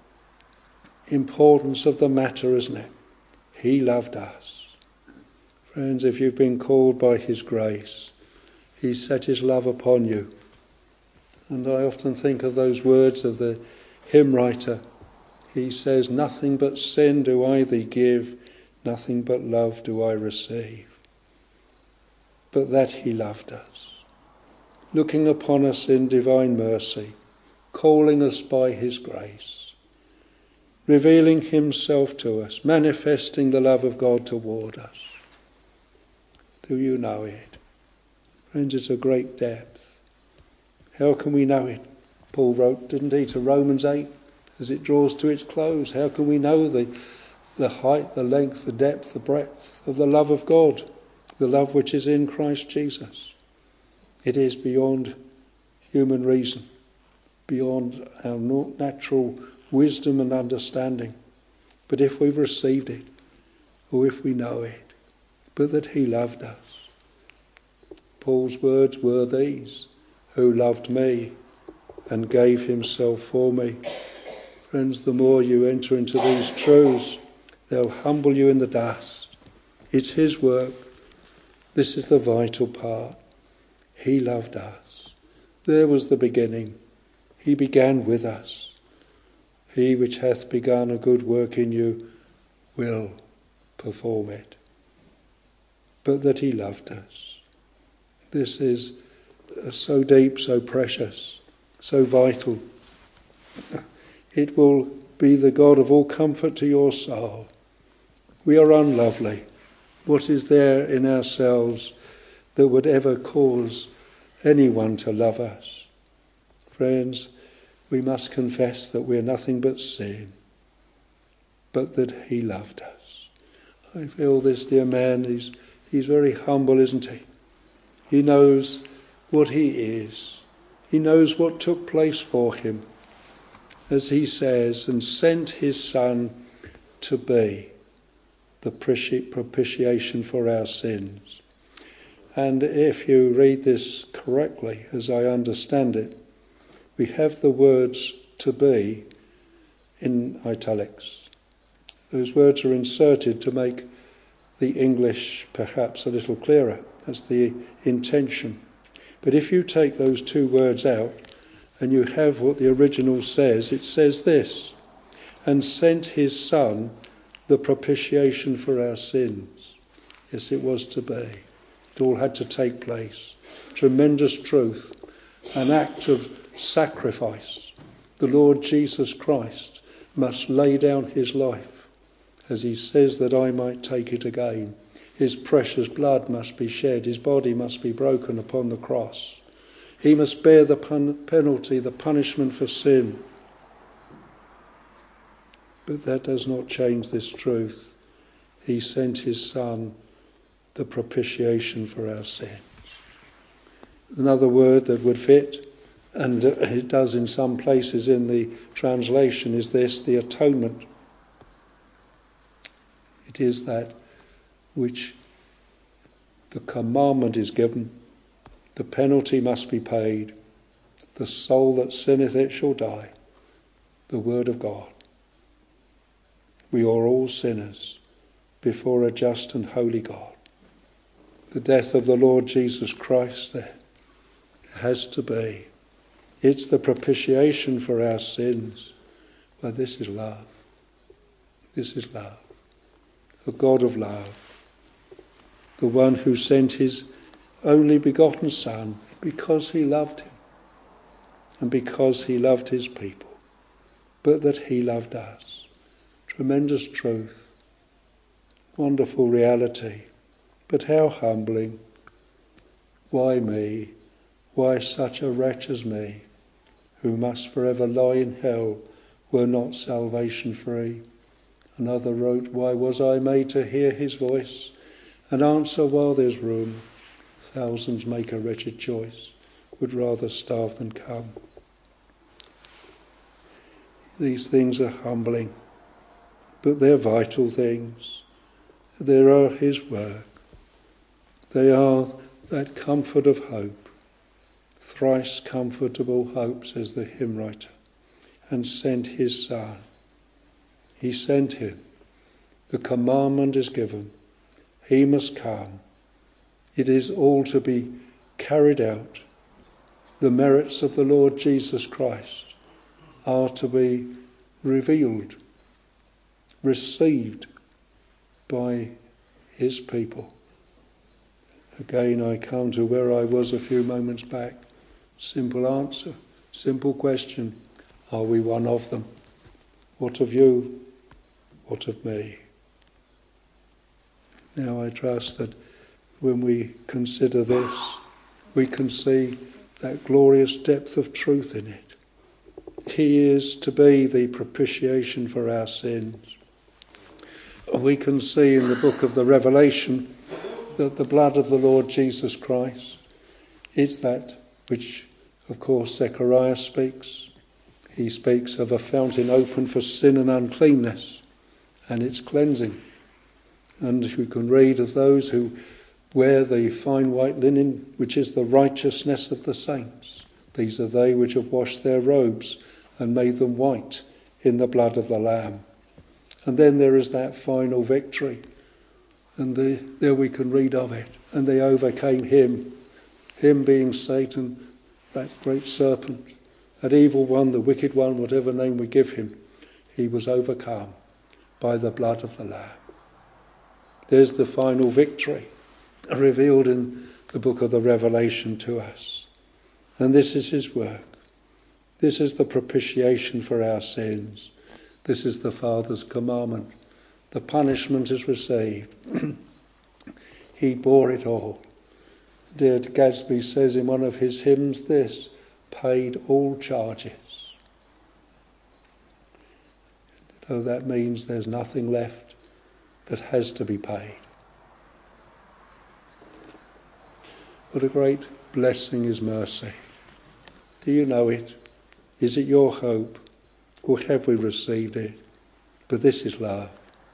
importance of the matter, isn't it? He loved us. Friends, if you've been called by his grace, he's set his love upon you. And I often think of those words of the hymn writer. He says, nothing but sin do I thee give, nothing but love do I receive. But that he loved us, looking upon us in divine mercy, calling us by his grace, revealing himself to us, manifesting the love of God toward us. Do you know it? Friends, it's a great depth. How can we know it? Paul wrote, didn't he, to Romans 8, as it draws to its close. How can we know the height, the length, the depth, the breadth of the love of God, the love which is in Christ Jesus? It is beyond human reason, beyond our natural wisdom and understanding. But if we've received it, or if we know it, but that he loved us. Paul's words were these, who loved me and gave himself for me. Friends, the more you enter into these truths, they'll humble you in the dust. It's his work. This is the vital part. He loved us. There was the beginning. He began with us. He which hath begun a good work in you will perform it. But that he loved us. This is so deep, so precious, so vital. It will be the God of all comfort to your soul. We are unlovely. What is there in ourselves that would ever cause anyone to love us? Friends, we must confess that we're nothing but sin, but that he loved us. I feel this dear man, he's very humble, isn't he? He knows what he is. He knows what took place for him. As he says, and sent his Son to be the propitiation for our sins. And if you read this correctly, as I understand it, we have the words to be in italics. Those words are inserted to make the English perhaps a little clearer. That's the intention. But if you take those two words out and you have what the original says, it says this, and sent his Son the propitiation for our sins. Yes, it was to be. It all had to take place. Tremendous truth. An act of sacrifice. The Lord Jesus Christ must lay down his life, as he says, that I might take it again. His precious blood must be shed. His body must be broken upon the cross. He must bear the penalty, the punishment for sin. But that does not change this truth. He sent his Son, the propitiation for our sins. Another word that would fit, and it does in some places in the translation, is this, the atonement. It is that which the commandment is given, the penalty must be paid, the soul that sinneth it shall die, the word of God. We are all sinners before a just and holy God. The death of the Lord Jesus Christ there has to be. It's the propitiation for our sins. Well, this is love. This is love. A God of love. The one who sent his only begotten Son because he loved him and because he loved his people, but that he loved us. Tremendous truth, wonderful reality, but how humbling. Why me? Why such a wretch as me, who must forever lie in hell were not salvation free? Another wrote, why was I made to hear his voice and answer while there's room? Thousands make a wretched choice, would rather starve than come. These things are humbling, but they're vital things. They are his work. They are that comfort of hope. Thrice comfortable hope, says the hymn writer, and sent his Son. He sent him. The commandment is given. He must come. It is all to be carried out. The merits of the Lord Jesus Christ are to be revealed, received by his people. Again, I come to where I was a few moments back. Simple answer, simple question. Are we one of them? What of you? What of me? Now I trust that when we consider this, we can see that glorious depth of truth in it. He is to be the propitiation for our sins. We can see in the book of the Revelation that the blood of the Lord Jesus Christ is that which, of course, Zechariah speaks. He speaks of a fountain open for sin and uncleanness and its cleansing. And you can read of those who wear the fine white linen, which is the righteousness of the saints. These are they which have washed their robes and made them white in the blood of the Lamb. And then there is that final victory. And there we can read of it. And they overcame him being Satan, that great serpent, that evil one, the wicked one, whatever name we give him. He was overcome by the blood of the Lamb. There's the final victory revealed in the book of the Revelation to us. And this is his work. This is the propitiation for our sins. This is the Father's commandment. The punishment is received. He bore it all. Dear Gadsby says in one of his hymns this, paid all charges. You know, that means there's nothing left that has to be paid. What a great blessing is mercy. Do you know it? Is it your hope? Or have we received it? But this is love.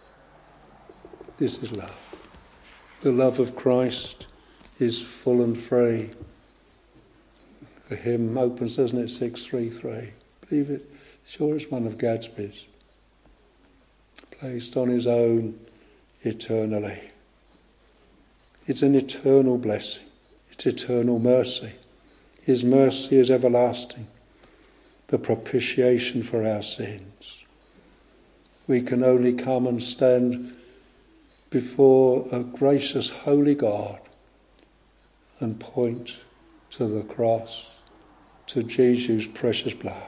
This is love. The love of Christ is full and free. The hymn opens, doesn't it, 633? Believe it, sure it's one of Gadsby's. Placed on his own eternally. It's an eternal blessing. It's eternal mercy. His mercy is everlasting. The propitiation for our sins. We can only come and stand before a gracious holy God and point to the cross, to Jesus' precious blood.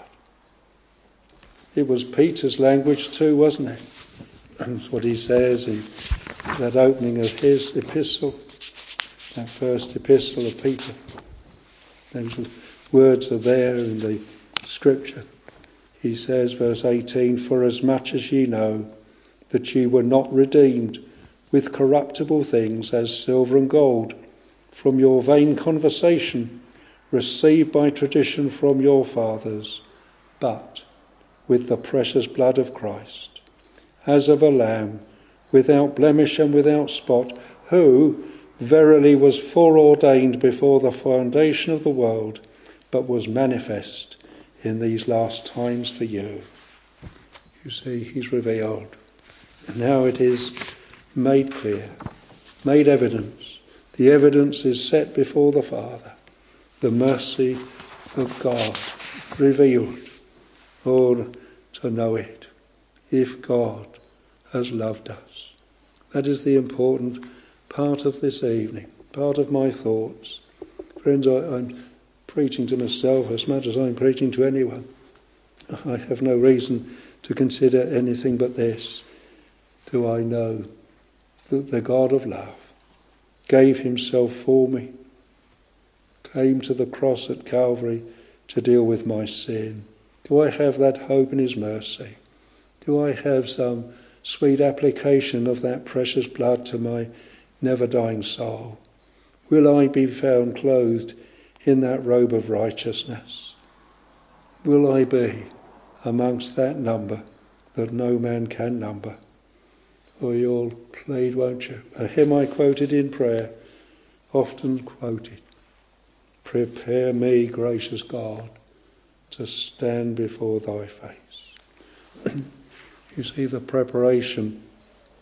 It was Peter's language too, wasn't it? That's what he says in that opening of his epistle, that first epistle of Peter. Those words are there in the scripture. He says, verse 18, for as much as ye know that ye were not redeemed with corruptible things as silver and gold from your vain conversation received by tradition from your fathers, but with the precious blood of Christ, as of a lamb, without blemish and without spot, who verily was foreordained before the foundation of the world, but was manifest in these last times for you. You see, he's revealed. And now it is made clear, made evidence. The evidence is set before the Father. The mercy of God revealed. Or to know it. If God has loved us. That is the important part of this evening, part of my thoughts. Friends, I'm preaching to myself as much as I'm preaching to anyone. I have no reason to consider anything but this. Do I know that the God of love gave himself for me, came to the cross at Calvary to deal with my sin? Do I have that hope in his mercy? Do I have some sweet application of that precious blood to my never-dying soul? Will I be found clothed in that robe of righteousness? Will I be amongst that number that no man can number? Oh, you'll plead, won't you? A hymn I quoted in prayer, often quoted. Prepare me, gracious God, to stand before thy face. You see, the preparation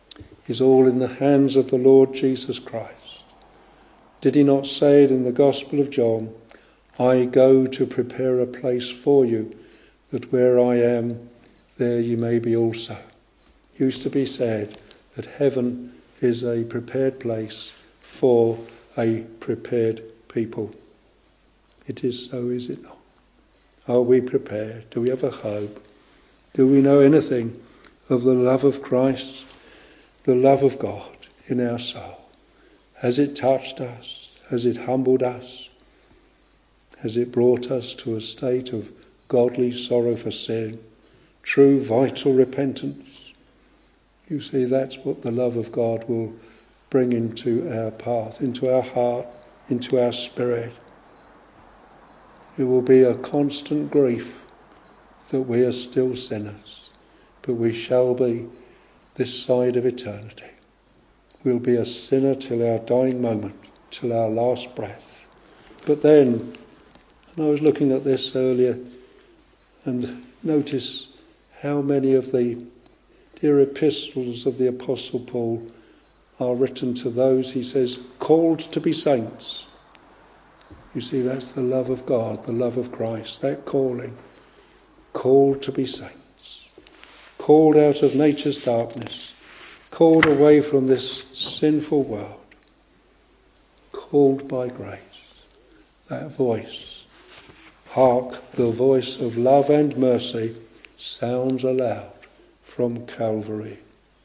is all in the hands of the Lord Jesus Christ. Did he not say it in the Gospel of John, I go to prepare a place for you, that where I am, there you may be also. It used to be said that heaven is a prepared place for a prepared people. It is so, is it not? Are we prepared? Do we have a hope? Do we know anything of the love of Christ, the love of God in our soul? Has it touched us? Has it humbled us? Has it brought us to a state of godly sorrow for sin, true vital repentance? You see, that's what the love of God will bring into our path, into our heart, into our spirit. It will be a constant grief that we are still sinners, but we shall be this side of eternity. We'll be a sinner till our dying moment, till our last breath. But then, and I was looking at this earlier, and notice how many of the dear epistles of the Apostle Paul are written to those, he says, called to be saints. You see, that's the love of God, the love of Christ, that calling. Called to be saints. Called out of nature's darkness. Called away from this sinful world. Called by grace. That voice. Hark, the voice of love and mercy sounds aloud from Calvary.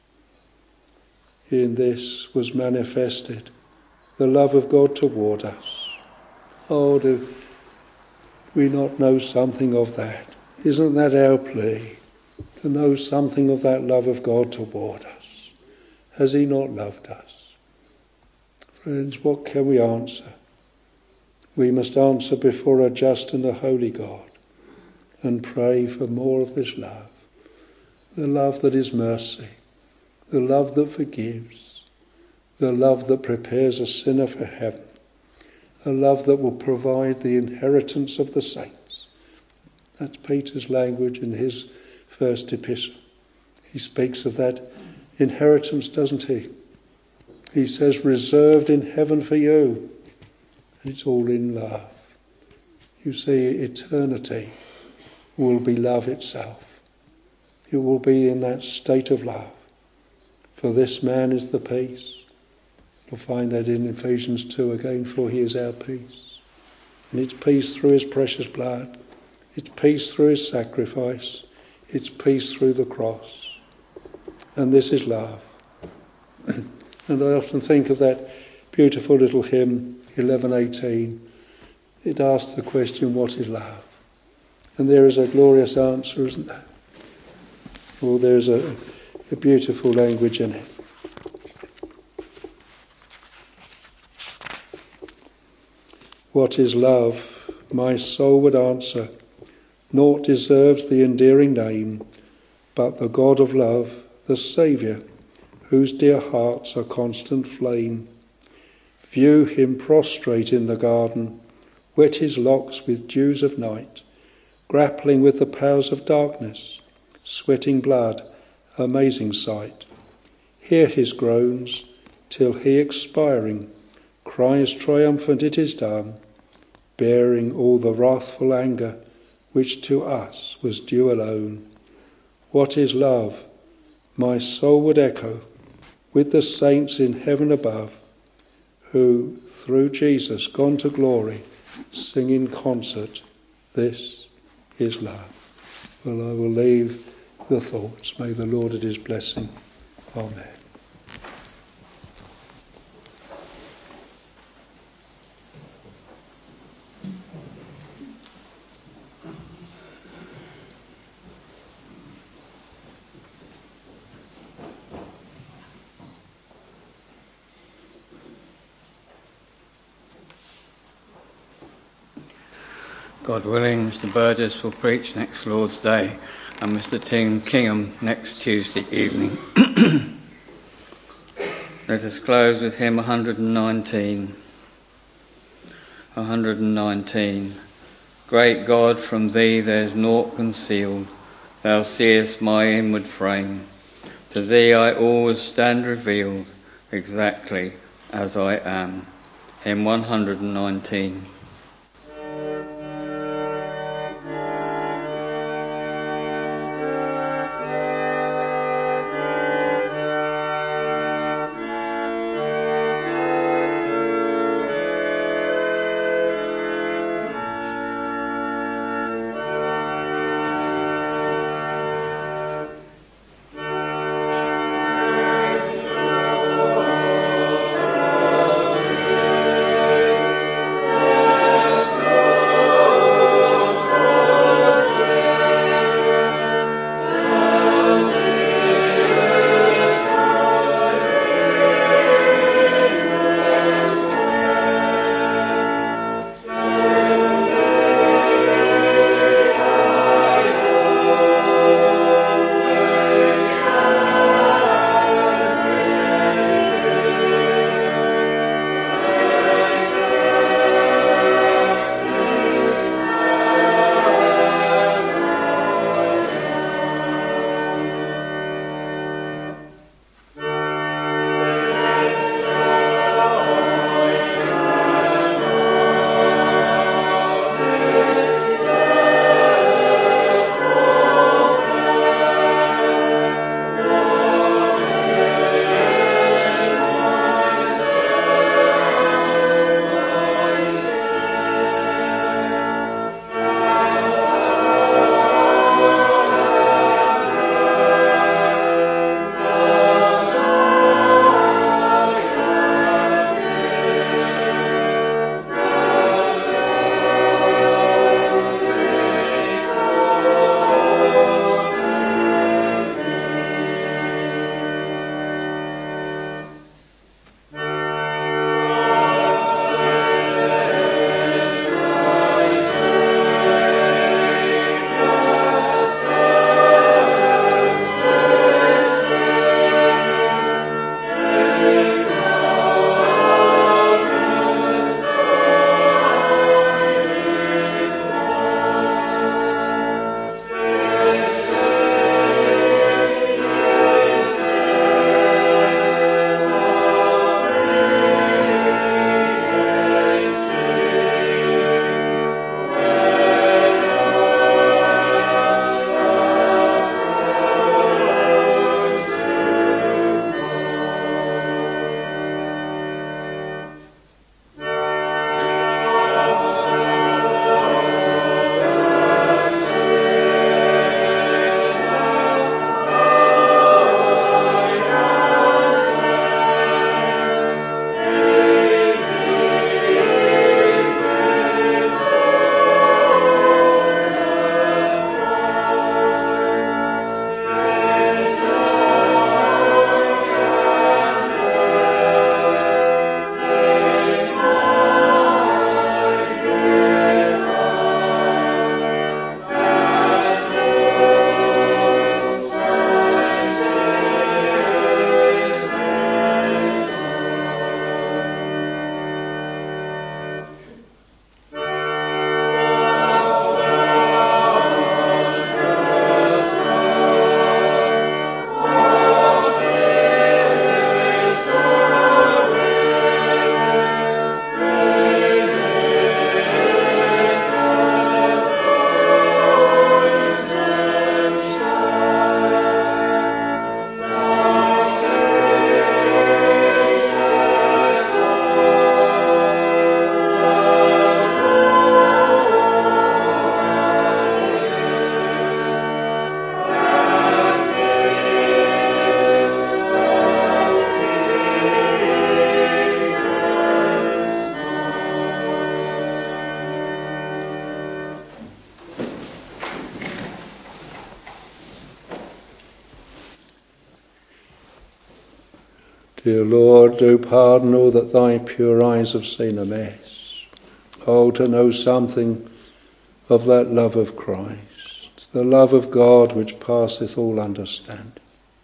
In this was manifested the love of God toward us. Oh, do we not know something of that? Isn't that our plea? To know something of that love of God toward us. Has he not loved us? Friends, what can we answer? We must answer before a just and a holy God and pray for more of this love. The love that is mercy. The love that forgives. The love that prepares a sinner for heaven. A love that will provide the inheritance of the saints. That's Peter's language in his first epistle. He speaks of that inheritance, doesn't he? He says, reserved in heaven for you. And it's all in love. You see, eternity will be love itself. It will be in that state of love. For this man is the peace. You'll find that in Ephesians 2 again, for he is our peace. And it's peace through his precious blood. It's peace through his sacrifice. It's peace through the cross. And this is love. And I often think of that beautiful little hymn, 11:18. It asks the question, what is love? And there is a glorious answer, isn't there? Well, there's a beautiful language in it. What is love? My soul would answer, naught deserves the endearing name, but the God of love, the Saviour, whose dear heart's a constant flame. View him prostrate in the garden, wet his locks with dews of night, grappling with the powers of darkness, sweating blood, amazing sight. Hear his groans, till he expiring cries triumphant, it is done, bearing all the wrathful anger which to us was due alone. What is love? My soul would echo with the saints in heaven above, who through Jesus gone to glory sing in concert, this is love. Well, I will leave the thoughts. May the Lord add his blessing. Amen. God willing, Mr. Burgess will preach next Lord's Day and Mr. Tim Kingham next Tuesday evening. Let us close with hymn 119. 119. Great God, from thee there's naught concealed. Thou seest my inward frame. To thee I always stand revealed, exactly as I am. Hymn 119. Dear Lord, do pardon all that thy pure eyes have seen amiss. Oh, to know something of that love of Christ, the love of God which passeth all understanding.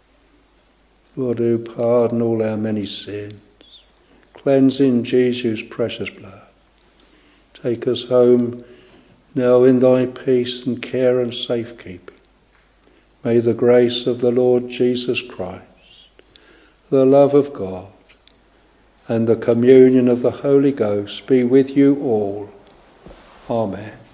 Lord, do pardon all our many sins. Cleanse in Jesus' precious blood. Take us home now in thy peace and care and safekeeping. May the grace of the Lord Jesus Christ, the love of God, and the communion of the Holy Ghost be with you all. Amen.